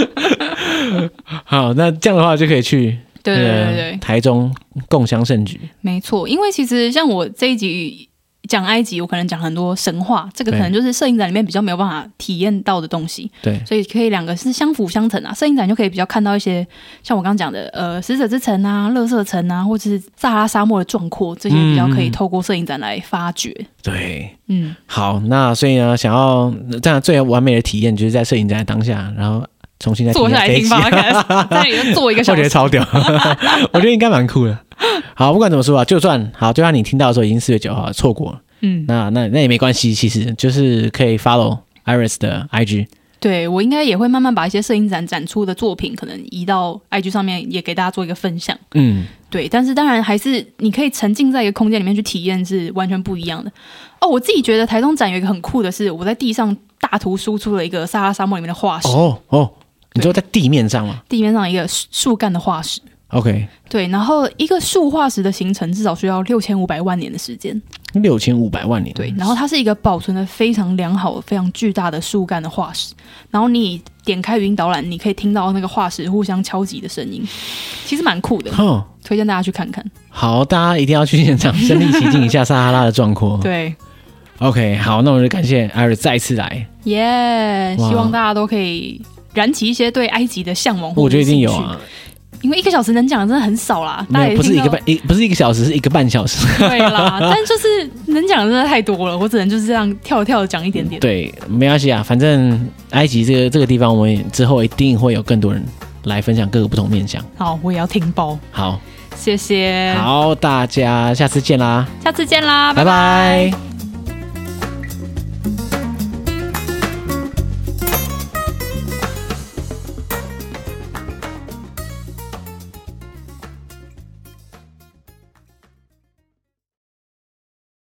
好，那这样的话就可以去对对对对台中共襄盛举。 没错，因为其实像我这一集讲埃及，我可能讲很多神话，这个可能就是摄影展里面比较没有办法体验到的东西。对，所以可以两个是相辅相成啊。摄影展就可以比较看到一些像我刚刚讲的，呃，死者之城啊、垃圾城啊，或者是撒哈拉沙漠的壮阔，这些比较可以透过摄影展来发掘。嗯、 对，嗯，好，那所以呢，想要这样最完美的体验，就是在摄影展的当下，然后重新再坐下来听吧，在里面坐一个小时， 我觉得超屌，我觉得应该蛮酷的。好，不管怎么说啊，就算好，就算你听到的时候已经四月九号错过了，嗯，那那那也没关系，其实就是可以 follow Iris 的 I G。 对，我应该也会慢慢把一些摄影展展出的作品，可能移到 I G 上面，也给大家做一个分享。嗯，对，但是当然还是你可以沉浸在一个空间里面去体验，是完全不一样的。哦，我自己觉得台中展有一个很酷的是，我在地上大图输出了一个撒哈拉沙漠里面的化石。 哦哦，你说在地面上吗？ 地面上一个树干的化石。 OK， 对，然后一个树化石的形成至少需要六千五百万年的时间。 六千五百万年。 对，然后它是一个保存的非常良好、非常巨大的树干的化石。然后你点开语音导览，你可以听到那个化石互相敲击的声音，其实蛮酷的。哦，推荐大家去看看。 好，大家一定要去现场身临其境一下撒哈拉的壮阔。 对。 OK， 好，那我就感谢 Iris 再次来， 耶、yeah, 希望大家都可以燃起一些对埃及的向往。 我觉得一定有啊。 因为一个小时能讲的真的很少啦， 没有，不是一个半一不是一个小时，是一个半小时。 对啦，但就是能讲的真的太多了，我只能就是这样跳跳讲一点点。 对，没关系啊，反正埃及这个这个地方，我们之后一定会有更多人来分享各个不同面向。 好，我也要听包。 好， 谢谢。 好，大家下次见啦！ 下次见啦， 拜拜。拜拜。